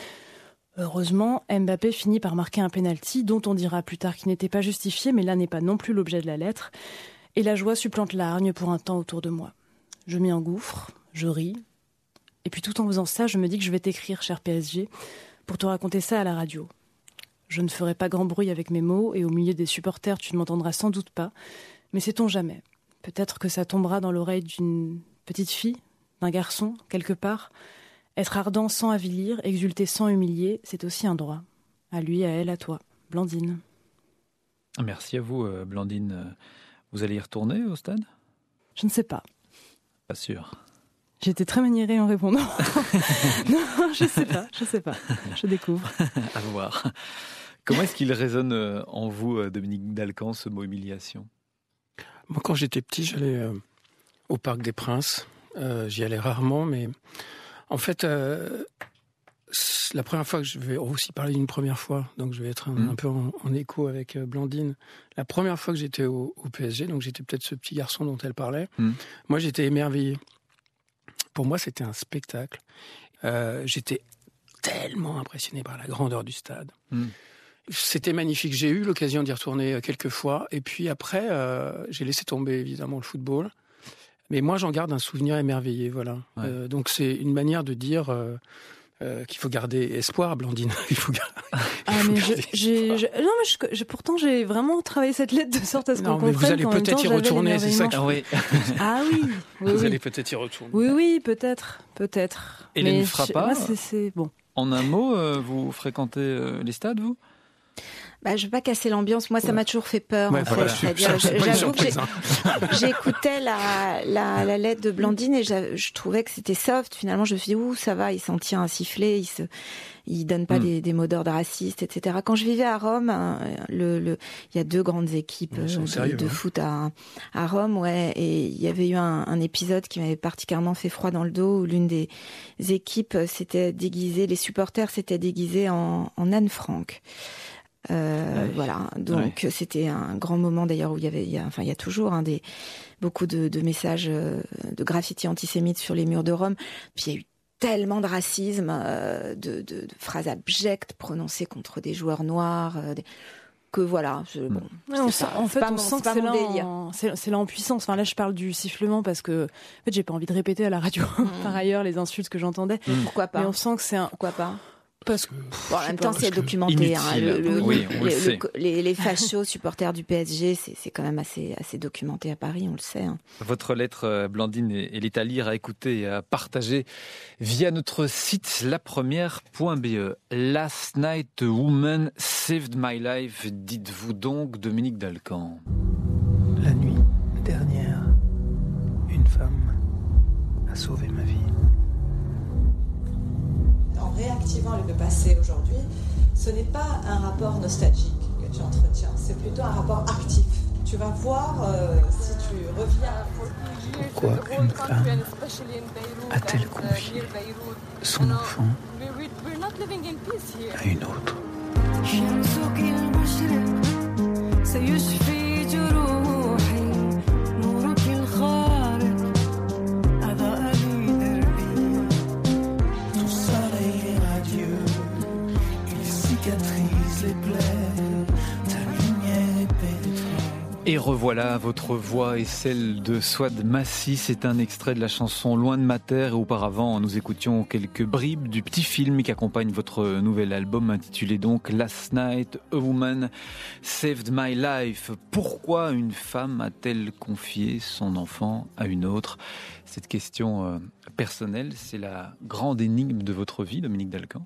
Heureusement, Mbappé finit par marquer un pénalty dont on dira plus tard qu'il n'était pas justifié, mais là n'est pas non plus l'objet de la lettre, et la joie supplante la hargne pour un temps autour de moi. je m'y engouffre, je ris. Et puis tout en faisant ça, je me dis que je vais t'écrire, cher P S G, pour te raconter ça à la radio. Je ne ferai pas grand bruit avec mes mots, et au milieu des supporters, tu ne m'entendras sans doute pas. Mais sait-on jamais. Peut-être que ça tombera dans l'oreille d'une petite fille, d'un garçon, quelque part. Être ardent sans avilir, exulter sans humilier, c'est aussi un droit. À lui, à elle, à toi. Blandine. Merci à vous, Blandine. Vous allez y retourner au stade ? Je ne sais pas. Pas sûr. J'étais très maniérée en répondant. Non, je ne sais pas, je ne sais pas. Je découvre. À voir. Comment est-ce qu'il résonne en vous, Dominique Dalcan, ce mot humiliation ? Moi, quand j'étais petit, j'allais euh, au Parc des Princes. Euh, j'y allais rarement, mais en fait, euh, la première fois que je vais aussi parler d'une première fois, donc je vais être un, mmh. un peu en, en écho avec euh, Blandine. La première fois que j'étais au, au P S G, donc j'étais peut-être ce petit garçon dont elle parlait, mmh. moi j'étais émerveillé. Pour moi, c'était un spectacle. Euh, j'étais tellement impressionné par la grandeur du stade. Mmh. C'était magnifique. J'ai eu l'occasion d'y retourner quelques fois. Et puis après, euh, j'ai laissé tomber évidemment le football. Mais moi, j'en garde un souvenir émerveillé. Voilà. Ouais. Euh, donc c'est une manière de dire euh, euh, qu'il faut garder espoir, Blandine. Il faut garder. Ah mais je, j'ai, je, non mais je, je, pourtant j'ai vraiment travaillé cette lettre de sorte à ce qu'on comprenne. Vous allez peut-être y retourner, c'est ça. Ah oui. Ah oui. oui vous oui. allez peut-être y retourner. Oui oui, peut-être, peut-être. Hélène Frappa. Moi, c'est, c'est bon. En un mot, euh, vous fréquentez euh, les stades, vous ? Bah, je veux pas casser l'ambiance. Moi, ça ouais. m'a toujours fait peur. Ouais, en voilà, fait. je, je, j'avoue que j'écoutais la, la, la lettre de Blandine et je trouvais que c'était soft. Finalement, je me suis dit, ouh, ça va, il s'en tient à siffler, il se, il donne pas mm. des, des mots d'ordre racistes, et cetera. Quand je vivais à Rome, le, le, il y a deux grandes équipes de, sérieux, de hein. foot à, à Rome, ouais, et il y avait eu un, un épisode qui m'avait particulièrement fait froid dans le dos où l'une des équipes s'était déguisée, les supporters s'étaient déguisés en, en Anne Frank. Euh, ouais. Voilà, donc ouais. C'était un grand moment d'ailleurs où il y avait, il y a, enfin il y a toujours hein, des beaucoup de, de messages euh, de graffiti antisémites sur les murs de Rome. Puis il y a eu tellement de racisme, euh, de, de, de phrases abjectes prononcées contre des joueurs noirs, euh, des... que voilà. Je, bon, ouais, on sent, en fait, on mon, sent que c'est là, en, c'est, c'est là en puissance. Enfin là, je parle du sifflement parce que en fait, j'ai pas envie de répéter à la radio mmh. par ailleurs les insultes que j'entendais. Mmh. Pourquoi pas ? Mais on sent que c'est un. Pourquoi pas ? Parce que, bon, en même temps, c'est documenté. Hein, le, le, oui, on le, le sait. Le, les, les fachos supporters du P S G, c'est, c'est quand même assez, assez documenté à Paris, on le sait. Hein. Votre lettre, Blandine, elle est à lire, à écouter et à partager via notre site lapremière point b e. Last night, a woman saved my life, dites-vous donc, Dominique Dalcan. La nuit dernière, une femme a sauvé ma vie. En réactivant le passé aujourd'hui, ce n'est pas un rapport nostalgique que tu entretiens, c'est plutôt un rapport actif. Tu vas voir euh, si tu reviens. Pourquoi une femme a-t-elle confié son enfant à une autre ? Et revoilà, votre voix et celle de Souad Massi, c'est un extrait de la chanson Loin de ma terre. Et auparavant, nous écoutions quelques bribes du petit film qui accompagne votre nouvel album intitulé donc Last Night, a Woman Saved My Life. Pourquoi une femme a-t-elle confié son enfant à une autre ? Cette question euh, personnelle, c'est la grande énigme de votre vie, Dominique Dalcan.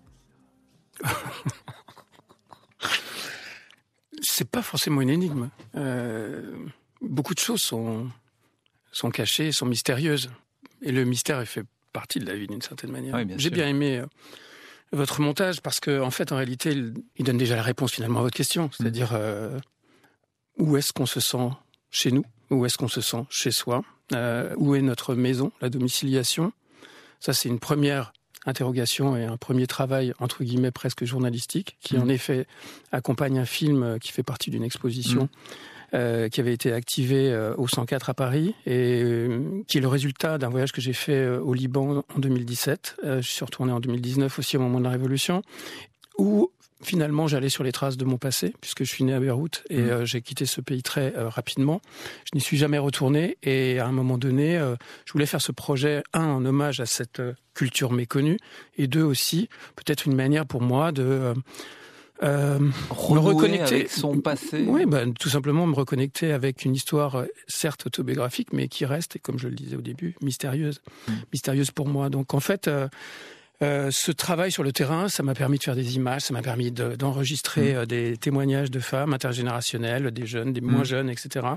C'est pas forcément une énigme. Euh, beaucoup de choses sont, sont cachées, sont mystérieuses. Et le mystère fait partie de la vie d'une certaine manière. Oui, bien J'ai sûr. bien aimé euh, votre montage parce que, en fait, en réalité, il, il donne déjà la réponse finalement à votre question. C'est-à-dire, euh, où est-ce qu'on se sent chez nous ? Où est-ce qu'on se sent chez soi ? euh, Où est notre maison, la domiciliation ? Ça, c'est une première interrogation et un premier travail, entre guillemets, presque journalistique, qui mmh. en effet accompagne un film qui fait partie d'une exposition mmh. euh, qui avait été activée euh, au cent quatre à Paris et euh, qui est le résultat d'un voyage que j'ai fait euh, au Liban en deux mille dix-sept. Euh, je suis retourné en deux mille dix-neuf aussi au moment de la Révolution, où finalement, j'allais sur les traces de mon passé, puisque je suis né à Beyrouth et mmh. euh, j'ai quitté ce pays très euh, rapidement. Je n'y suis jamais retourné et à un moment donné, euh, je voulais faire ce projet, un, en hommage à cette euh, culture méconnue, et deux aussi, peut-être une manière pour moi de... Euh, Euh, me reconnecter avec son passé. Oui, bah, tout simplement me reconnecter avec une histoire euh, certes autobiographique, mais qui reste, et comme je le disais au début, mystérieuse, mmh. mystérieuse pour moi. Donc en fait, euh, euh, ce travail sur le terrain, ça m'a permis de faire des images, ça m'a permis de, d'enregistrer mmh. euh, des témoignages de femmes intergénérationnelles, des jeunes, des mmh. moins jeunes, et cetera.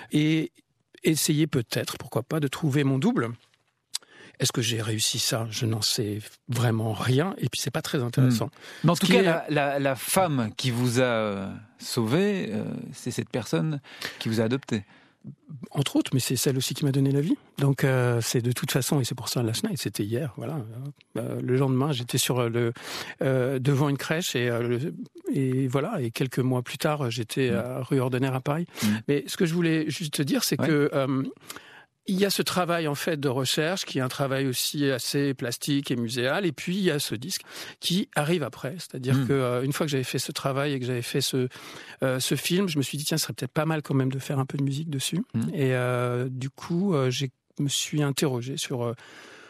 Et essayer peut-être, pourquoi pas, de trouver mon double. Est-ce que j'ai réussi ça ? Je n'en sais vraiment rien. Et puis, c'est pas très intéressant. Mmh. Mais en tout cas, est... la, la, la femme qui vous a euh, sauvé, euh, c'est cette personne qui vous a adopté. Entre autres, mais c'est celle aussi qui m'a donné la vie. Donc, euh, c'est de toute façon, et c'est pour ça, last night, c'était hier, voilà. Euh, le lendemain, j'étais sur le, euh, devant une crèche et, euh, le, et voilà. Et quelques mois plus tard, j'étais mmh. à rue Ordener à Paris. Mmh. Mais ce que je voulais juste te dire, c'est ouais. que... Euh, il y a ce travail en fait de recherche qui est un travail aussi assez plastique et muséal, et puis il y a ce disque qui arrive après, c'est-à-dire mmh. que euh, une fois que j'avais fait ce travail et que j'avais fait ce euh, ce film, je me suis dit tiens, ce serait peut-être pas mal quand même de faire un peu de musique dessus. Mmh. Et euh, du coup, euh, je me suis interrogé sur euh,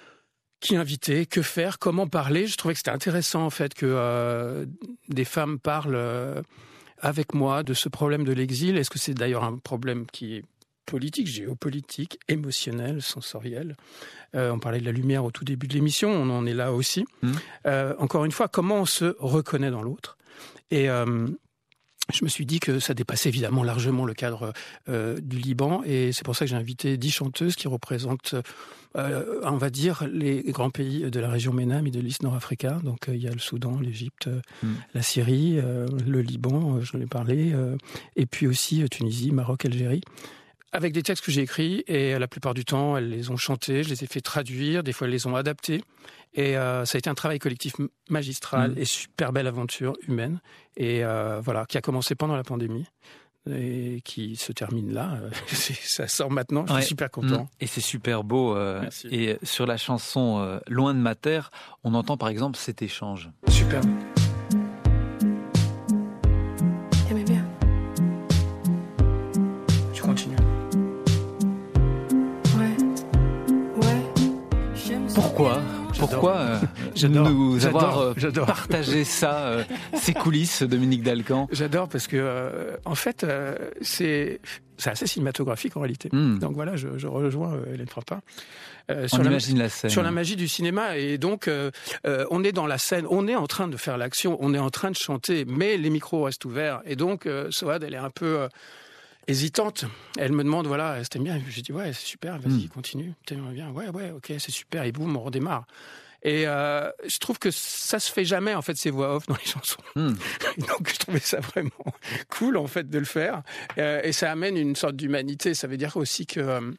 qui inviter, que faire, comment parler. Je trouvais que c'était intéressant en fait que euh, des femmes parlent euh, avec moi de ce problème de l'exil. Est-ce que c'est d'ailleurs un problème qui est politique, géopolitique, émotionnel, sensoriel. Euh, on parlait de la lumière au tout début de l'émission, on en est là aussi. Mmh. Euh, encore une fois, comment on se reconnaît dans l'autre ? Et euh, je me suis dit que ça dépassait évidemment largement le cadre euh, du Liban, et c'est pour ça que j'ai invité dix chanteuses qui représentent, euh, on va dire, les grands pays de la région MENA, Middle East, Nord-Africa. Donc euh, il y a le Soudan, l'Égypte, mmh. la Syrie, euh, le Liban, euh, j'en ai parlé, euh, et puis aussi euh, Tunisie, Maroc, Algérie. Avec des textes que j'ai écrits, et la plupart du temps, elles les ont chantés, je les ai fait traduire, des fois elles les ont adaptés. Et euh, ça a été un travail collectif magistral mmh. et super belle aventure humaine, et euh, voilà, qui a commencé pendant la pandémie et qui se termine là. Ça sort maintenant, je ouais. suis super content. Mmh. Et c'est super beau. Euh, et sur la chanson euh, Loin de ma terre, on entend par exemple cet échange. Super. Pourquoi Pourquoi euh, j'adore. nous j'adore. avoir euh, j'adore. partagé ça, euh, ces coulisses, Dominique Dalcan ? J'adore parce que, euh, en fait, euh, c'est, c'est assez cinématographique en réalité. Mm. Donc voilà, je, je rejoins euh, Hélène Frappin. Euh, sur on la, imagine la scène. Sur la magie du cinéma. Et donc, euh, euh, on est dans la scène, on est en train de faire l'action, on est en train de chanter, mais les micros restent ouverts. Et donc, euh, Soad, elle est un peu... Euh, hésitante. Elle me demande, voilà, c'était bien. J'ai dit, ouais, c'est super, vas-y, mmh. continue. T'aimerais bien, ouais, ouais, ok, c'est super. Et boum, on redémarre. Et euh, je trouve que ça se fait jamais, en fait, ces voix off dans les chansons. Mmh. Donc, je trouvais ça vraiment cool, en fait, de le faire. Euh, et ça amène une sorte d'humanité. Ça veut dire aussi que euh,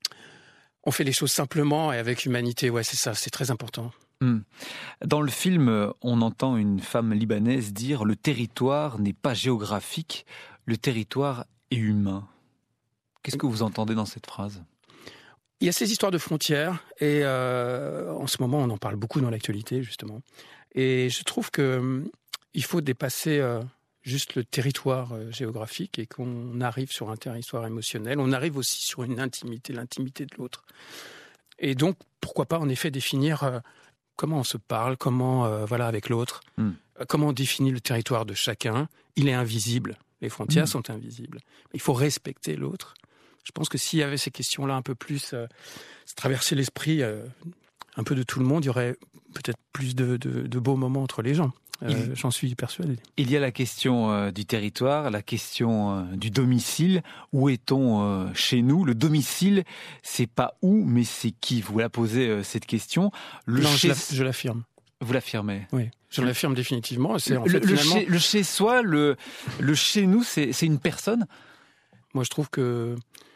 on fait les choses simplement et avec humanité. Ouais, c'est ça, c'est très important. Mmh. Dans le film, on entend une femme libanaise dire « Le territoire n'est pas géographique, le territoire est humain ». Qu'est-ce que vous entendez dans cette phrase ? Il y a ces histoires de frontières, et euh, en ce moment, on en parle beaucoup dans l'actualité, justement. Et je trouve qu'il euh, faut dépasser euh, juste le territoire euh, géographique et qu'on arrive sur un territoire émotionnel. On arrive aussi sur une intimité, l'intimité de l'autre. Et donc, pourquoi pas, en effet, définir euh, comment on se parle, comment, euh, voilà, avec l'autre, mm. euh, comment on définit le territoire de chacun. Il est invisible. Les frontières mmh. sont invisibles. Il faut respecter l'autre. Je pense que s'il y avait ces questions-là un peu plus euh, traverser l'esprit euh, un peu de tout le monde, il y aurait peut-être plus de, de, de beaux moments entre les gens. Euh, il, j'en suis persuadé. Il y a la question euh, du territoire, la question euh, du domicile. Où est-on euh, chez nous ? Le domicile, c'est pas où, mais c'est qui ? Vous la posez euh, cette question. Le non, chez... je, je l'affirme. Vous l'affirmez ? Oui, je l'affirme définitivement. C'est en le, fait, le, finalement... chez, le chez soi, le, le chez nous, c'est, c'est une personne ? Moi, je trouve que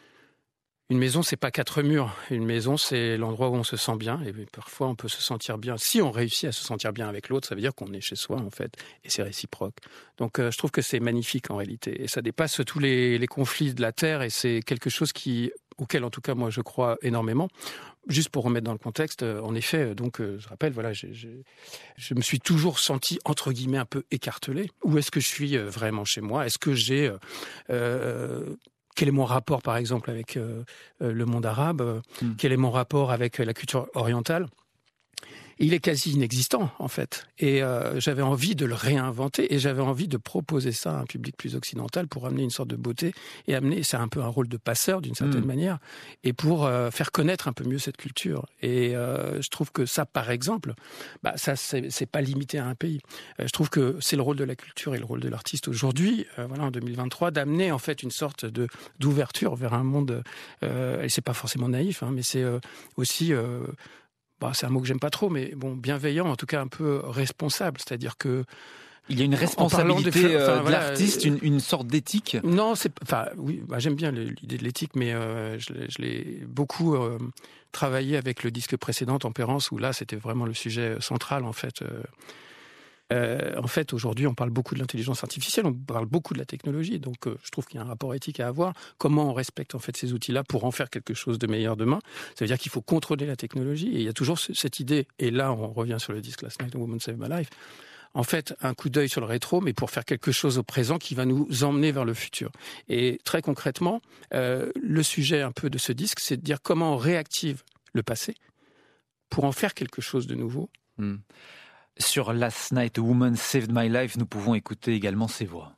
une maison, c'est pas quatre murs. Une maison, c'est l'endroit où on se sent bien. Et parfois, on peut se sentir bien. Si on réussit à se sentir bien avec l'autre, ça veut dire qu'on est chez soi, en fait. Et c'est réciproque. Donc, euh, je trouve que c'est magnifique, en réalité. Et ça dépasse tous les, les conflits de la Terre. Et c'est quelque chose qui auquel en tout cas moi je crois énormément. Juste pour remettre dans le contexte, en effet, donc je rappelle, voilà, j'ai, j'ai, je me suis toujours senti entre guillemets un peu écartelé. Où est-ce que je suis vraiment chez moi ? Est-ce que j'ai euh, quel est mon rapport, par exemple, avec euh, le monde arabe ? mmh. Quel est mon rapport avec la culture orientale ? Il est quasi inexistant, en fait. Et euh, j'avais envie de le réinventer et j'avais envie de proposer ça à un public plus occidental pour amener une sorte de beauté et amener, c'est un peu un rôle de passeur d'une certaine mmh. manière, et pour euh, faire connaître un peu mieux cette culture. Et euh, je trouve que ça, par exemple, bah, ça, c'est, c'est pas limité à un pays. Euh, je trouve que c'est le rôle de la culture et le rôle de l'artiste aujourd'hui, euh, voilà, en deux mille vingt-trois, d'amener en fait une sorte de d'ouverture vers un monde, euh, et c'est pas forcément naïf, hein, mais c'est euh, aussi... Euh, Bah, c'est un mot que j'aime pas trop, mais bon, bienveillant, en tout cas un peu responsable. C'est-à-dire que il y a une responsabilité de, faire, enfin, de voilà, l'artiste, une, une sorte d'éthique. Non, c'est enfin oui, bah, j'aime bien l'idée de l'éthique, mais euh, je, l'ai, je l'ai beaucoup euh, travaillé avec le disque précédent, Tempérance, où là c'était vraiment le sujet central en fait. Euh, Euh, en fait, aujourd'hui, on parle beaucoup de l'intelligence artificielle, on parle beaucoup de la technologie, donc euh, je trouve qu'il y a un rapport éthique à avoir. Comment on respecte en fait ces outils-là pour en faire quelque chose de meilleur demain ? Ça veut dire qu'il faut contrôler la technologie, et il y a toujours ce, cette idée, et là on revient sur le disque Last Night, Woman Saved My Life, en fait, un coup d'œil sur le rétro, mais pour faire quelque chose au présent qui va nous emmener vers le futur. Et très concrètement, euh, le sujet un peu de ce disque, c'est de dire comment on réactive le passé pour en faire quelque chose de nouveau. Mmh. Sur Last Night, A Woman Saved My Life, nous pouvons écouter également ses voix.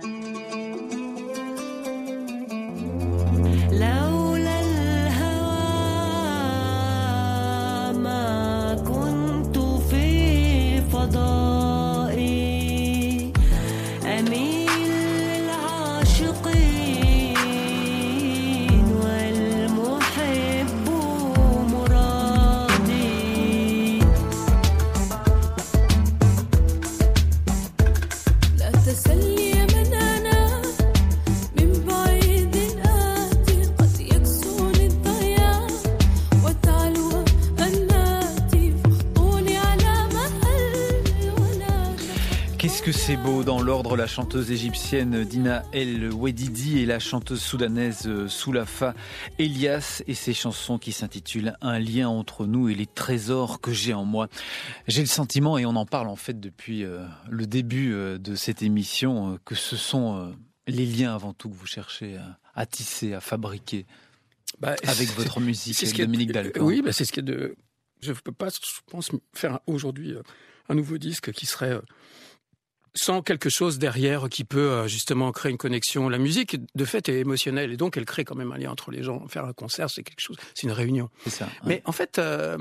Qu'est-ce que c'est beau dans l'ordre, la chanteuse égyptienne Dina El Wedidi et la chanteuse soudanaise Soulafa Elias et ses chansons qui s'intitulent Un lien entre nous et les trésors que j'ai en moi. J'ai le sentiment, et on en parle en fait depuis euh, le début euh, de cette émission, euh, que ce sont euh, les liens avant tout que vous cherchez à, à tisser, à fabriquer bah, avec votre musique, c'est ce Dominique est, Dalcan. Oui, bah c'est ce qui est de... Je ne peux pas, je pense, faire aujourd'hui un nouveau disque qui serait... sans quelque chose derrière qui peut justement créer une connexion. La musique, de fait, est émotionnelle et donc elle crée quand même un lien entre les gens. Faire un concert, c'est quelque chose, c'est une réunion. C'est ça. Ouais. Mais en fait, euh,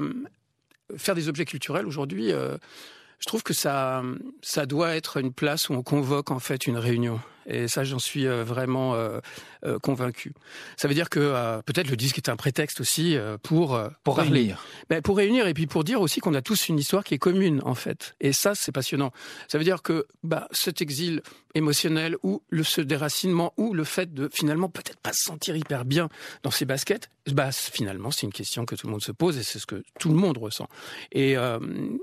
faire des objets culturels aujourd'hui, euh, je trouve que ça, ça doit être une place où on convoque en fait une réunion. Et ça, j'en suis vraiment euh, euh, convaincu. Ça veut dire que euh, peut-être le disque est un prétexte aussi euh, pour euh, pour parler. réunir, ben, pour réunir et puis pour dire aussi qu'on a tous une histoire qui est commune en fait. Et ça, c'est passionnant. Ça veut dire que bah, cet exil émotionnel ou le ce déracinement ou le fait de finalement peut-être pas se sentir hyper bien dans ses baskets, bah finalement c'est une question que tout le monde se pose et c'est ce que tout le monde ressent. Et euh,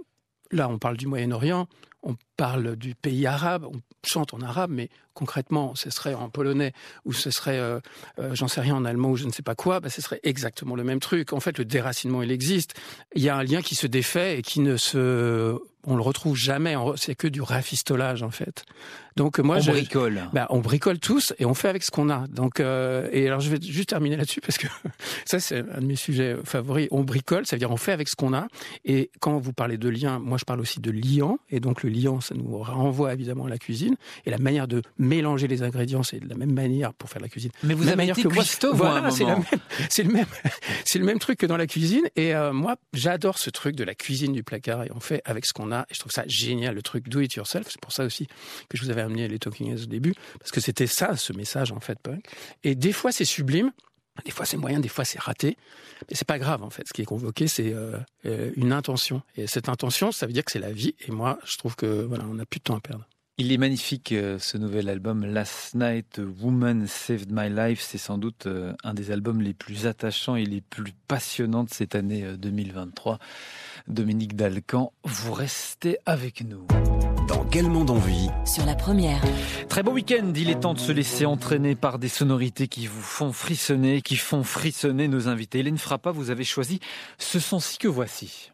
là, on parle du Moyen-Orient. On parle du pays arabe, on chante en arabe, mais concrètement, ce serait en polonais ou ce serait, euh, euh, j'en sais rien, en allemand ou je ne sais pas quoi, bah, ce serait exactement le même truc. En fait, le déracinement, il existe. Il y a un lien qui se défait et qui ne se... On le retrouve jamais. C'est que du rafistolage, en fait. Donc moi, on je, bricole. Bah, on bricole tous et on fait avec ce qu'on a. Donc euh, et alors je vais juste terminer là-dessus parce que ça c'est un de mes sujets favoris. On bricole, ça veut dire on fait avec ce qu'on a. Et quand vous parlez de lien, moi je parle aussi de liant. Et donc le liant, ça nous renvoie évidemment à la cuisine et la manière de mélanger les ingrédients, c'est de la même manière pour faire la cuisine. Mais vous même avez manière été que cuistot, moi, voilà, un c'est, la moment. même, c'est le même, c'est le même truc que dans la cuisine. Et euh, moi, j'adore ce truc de la cuisine du placard et on fait avec ce qu'on a. Et je trouve ça génial, le truc do it yourself. C'est pour ça aussi que je vous avais amené les Talking Heads au début, parce que c'était ça, ce message en fait punk. Et des fois c'est sublime, des fois c'est moyen, des fois c'est raté, mais c'est pas grave en fait. Ce qui est convoqué, c'est euh, euh, une intention. Et cette intention, ça veut dire que c'est la vie. Et moi, je trouve que voilà, on n'a plus de temps à perdre. Il est magnifique ce nouvel album Last Night, Woman Saved My Life. C'est sans doute un des albums les plus attachants et les plus passionnants de cette année deux mille vingt-trois. Dominique Dalcan, vous restez avec nous. Dans Quel monde on vit sur la première. Très beau week-end, il est temps de se laisser entraîner par des sonorités qui vous font frissonner, qui font frissonner nos invités. Hélène Frappa, vous avez choisi ce son-ci que voici.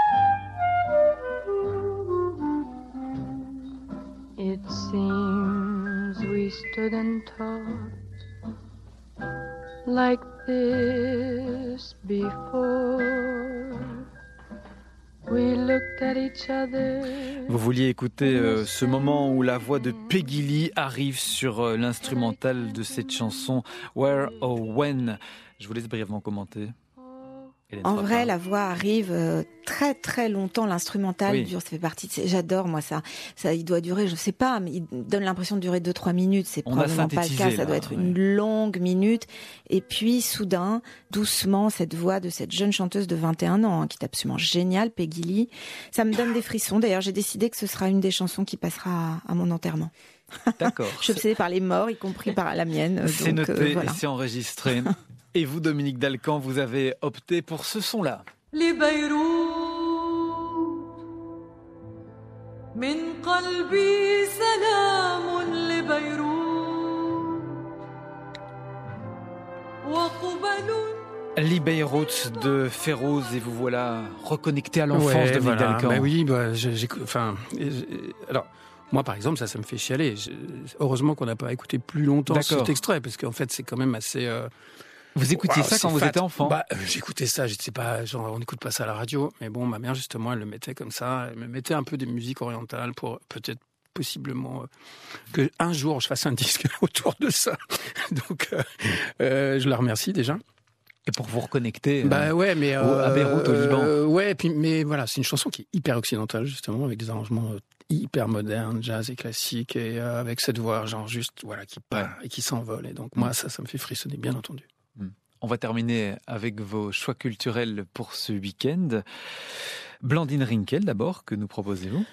It seems we stood and talked like this before. We looked at each other. Vous vouliez écouter euh, ce moment où la voix de Peggy Lee arrive sur euh, l'instrumental de cette chanson Where or When. Je vous laisse brièvement commenter. Hélène En Frappa. vrai, la voix arrive euh, très très longtemps. L'instrumental Oui. dure, ça fait partie de ces... J'adore moi ça. Ça, il doit durer, je sais pas, mais il donne l'impression de durer deux trois minutes. C'est On a probablement pas le synthétisé, cas. Ça là, doit être ouais. une longue minute. Et puis soudain, doucement, cette voix de cette jeune chanteuse de vingt et un ans, hein, qui est absolument géniale, Peggy Lee. Ça me donne des frissons. D'ailleurs, j'ai décidé que ce sera une des chansons qui passera à, à mon enterrement. D'accord. Je suis obsédée par les morts, y compris par la mienne. C'est donc, noté euh, voilà. et c'est enregistré. Et vous, Dominique Dalcan, vous avez opté pour ce son-là. لبيروت من قلبي سلام لبيروت وقبل Libeyrout de Féroz, et vous voilà reconnecté à l'enfance Ouais, de Dominique voilà. Dalcan. Bah oui, bah, j'ai, j'ai- enfin, j'ai- alors moi par exemple, ça, ça me fait chialer. Je- heureusement qu'on n'a pas écouté plus longtemps D'accord. cet extrait, parce qu'en fait, c'est quand même assez. euh, Vous écoutiez waouh, ça c'est quand vous fat. étiez enfant? Bah, euh, j'écoutais ça. Je sais pas, genre, on n'écoute pas ça à la radio, mais bon, ma mère justement, elle le mettait comme ça. Elle me mettait un peu des musiques orientales pour peut-être possiblement euh, que un jour je fasse un disque autour de ça. Donc, euh, euh, je la remercie déjà. Et pour vous reconnecter Bah euh, ouais, mais au- à Beyrouth, au Liban. euh, ouais, et puis mais voilà, c'est une chanson qui est hyper occidentale justement, avec des arrangements euh, hyper modernes, jazz et classique, et euh, avec cette voix genre juste voilà qui part et qui s'envole. Et donc moi ça, ça me fait frissonner, bien entendu. On va terminer avec vos choix culturels pour ce week-end. Blandine Rinkel, d'abord, que nous proposez-vous?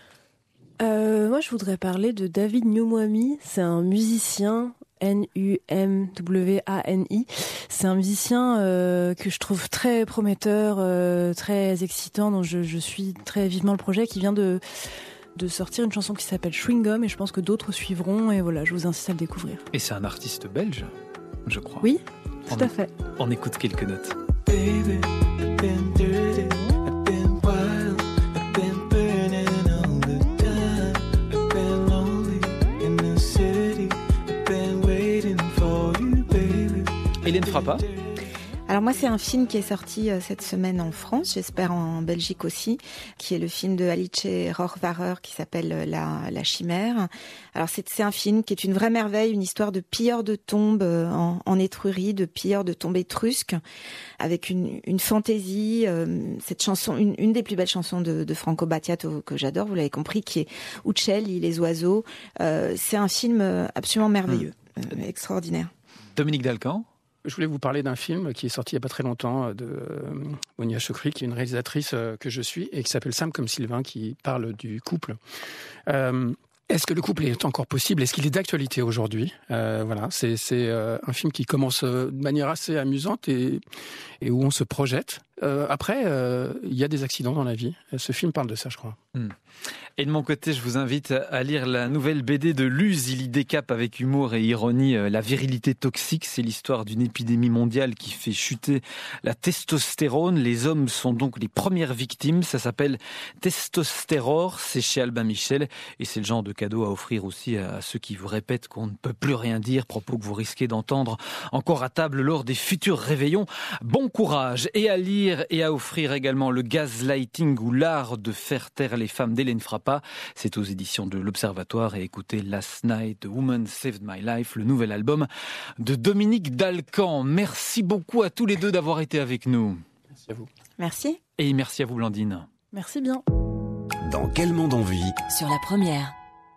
Euh, moi, je voudrais parler de David Nyomwami. C'est un musicien, N U M W A N I. C'est un musicien euh, que je trouve très prometteur, euh, très excitant, dont je, je suis très vivement le projet, qui vient de, de sortir une chanson qui s'appelle Chewing Gum, et je pense que d'autres suivront. Et voilà, je vous incite à le découvrir. Et c'est un artiste belge, je crois. Oui, On tout à éc- fait. On écoute quelques notes. Baby, I've been dirty, I've been wild, I've been burning all the time. I've been lonely in the city, I've been waiting for you, baby. Hélène Frappa. Alors moi, c'est un film qui est sorti euh, cette semaine en France, j'espère en Belgique aussi, qui est le film de Alice Rohrwacher qui s'appelle euh, La, La Chimère. Alors c'est, c'est un film qui est une vraie merveille, une histoire de pilleurs de tombes euh, en, en Étrurie, de pilleurs de tombes étrusques, avec une, une fantaisie. Euh, cette chanson, une, une des plus belles chansons de, de Franco Battiato que j'adore, vous l'avez compris, qui est Uccelli, les oiseaux. Euh, c'est un film euh, absolument merveilleux, euh, extraordinaire. Dominique Dalcan. Je voulais vous parler d'un film qui est sorti il n'y a pas très longtemps de euh, Monia Chokri, qui est une réalisatrice euh, que je suis et qui s'appelle Sam comme Sylvain, qui parle du couple. Euh, Est-ce que le couple est encore possible? Est-ce qu'il est d'actualité aujourd'hui? euh, Voilà, c'est, c'est euh, un film qui commence euh, de manière assez amusante et, et où on se projette. Euh, après, euh, il y a des accidents dans la vie. Ce film parle de ça, je crois. Hmm. Et de mon côté, je vous invite à lire la nouvelle B D de Luz. Il y décape avec humour et ironie la virilité toxique. C'est l'histoire d'une épidémie mondiale qui fait chuter la testostérone. Les hommes sont donc les premières victimes. Ça s'appelle Testostérore. C'est chez Albin Michel. Et c'est le genre de cadeau à offrir aussi à ceux qui vous répètent qu'on ne peut plus rien dire, propos que vous risquez d'entendre encore à table lors des futurs réveillons. Bon courage. Et à lire et à offrir également le Gaslighting ou l'art de faire taire les femmes d'Hélène Frappa. C'est aux éditions de l'Observatoire. Et écoutez Last Night, The Woman Saved My Life, le nouvel album de Dominique Dalcan. Merci beaucoup à tous les deux d'avoir été avec nous. Merci à vous. Merci. Et merci à vous, Blandine. Merci bien. Dans Quel monde on vit Sur la première.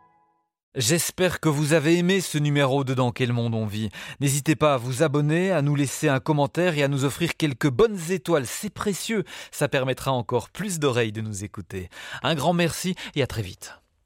J'espère que vous avez aimé ce numéro de Dans Quel monde on vit. N'hésitez pas à vous abonner, à nous laisser un commentaire et à nous offrir quelques bonnes étoiles. C'est précieux, ça permettra encore plus d'oreilles de nous écouter. Un grand merci et à très vite.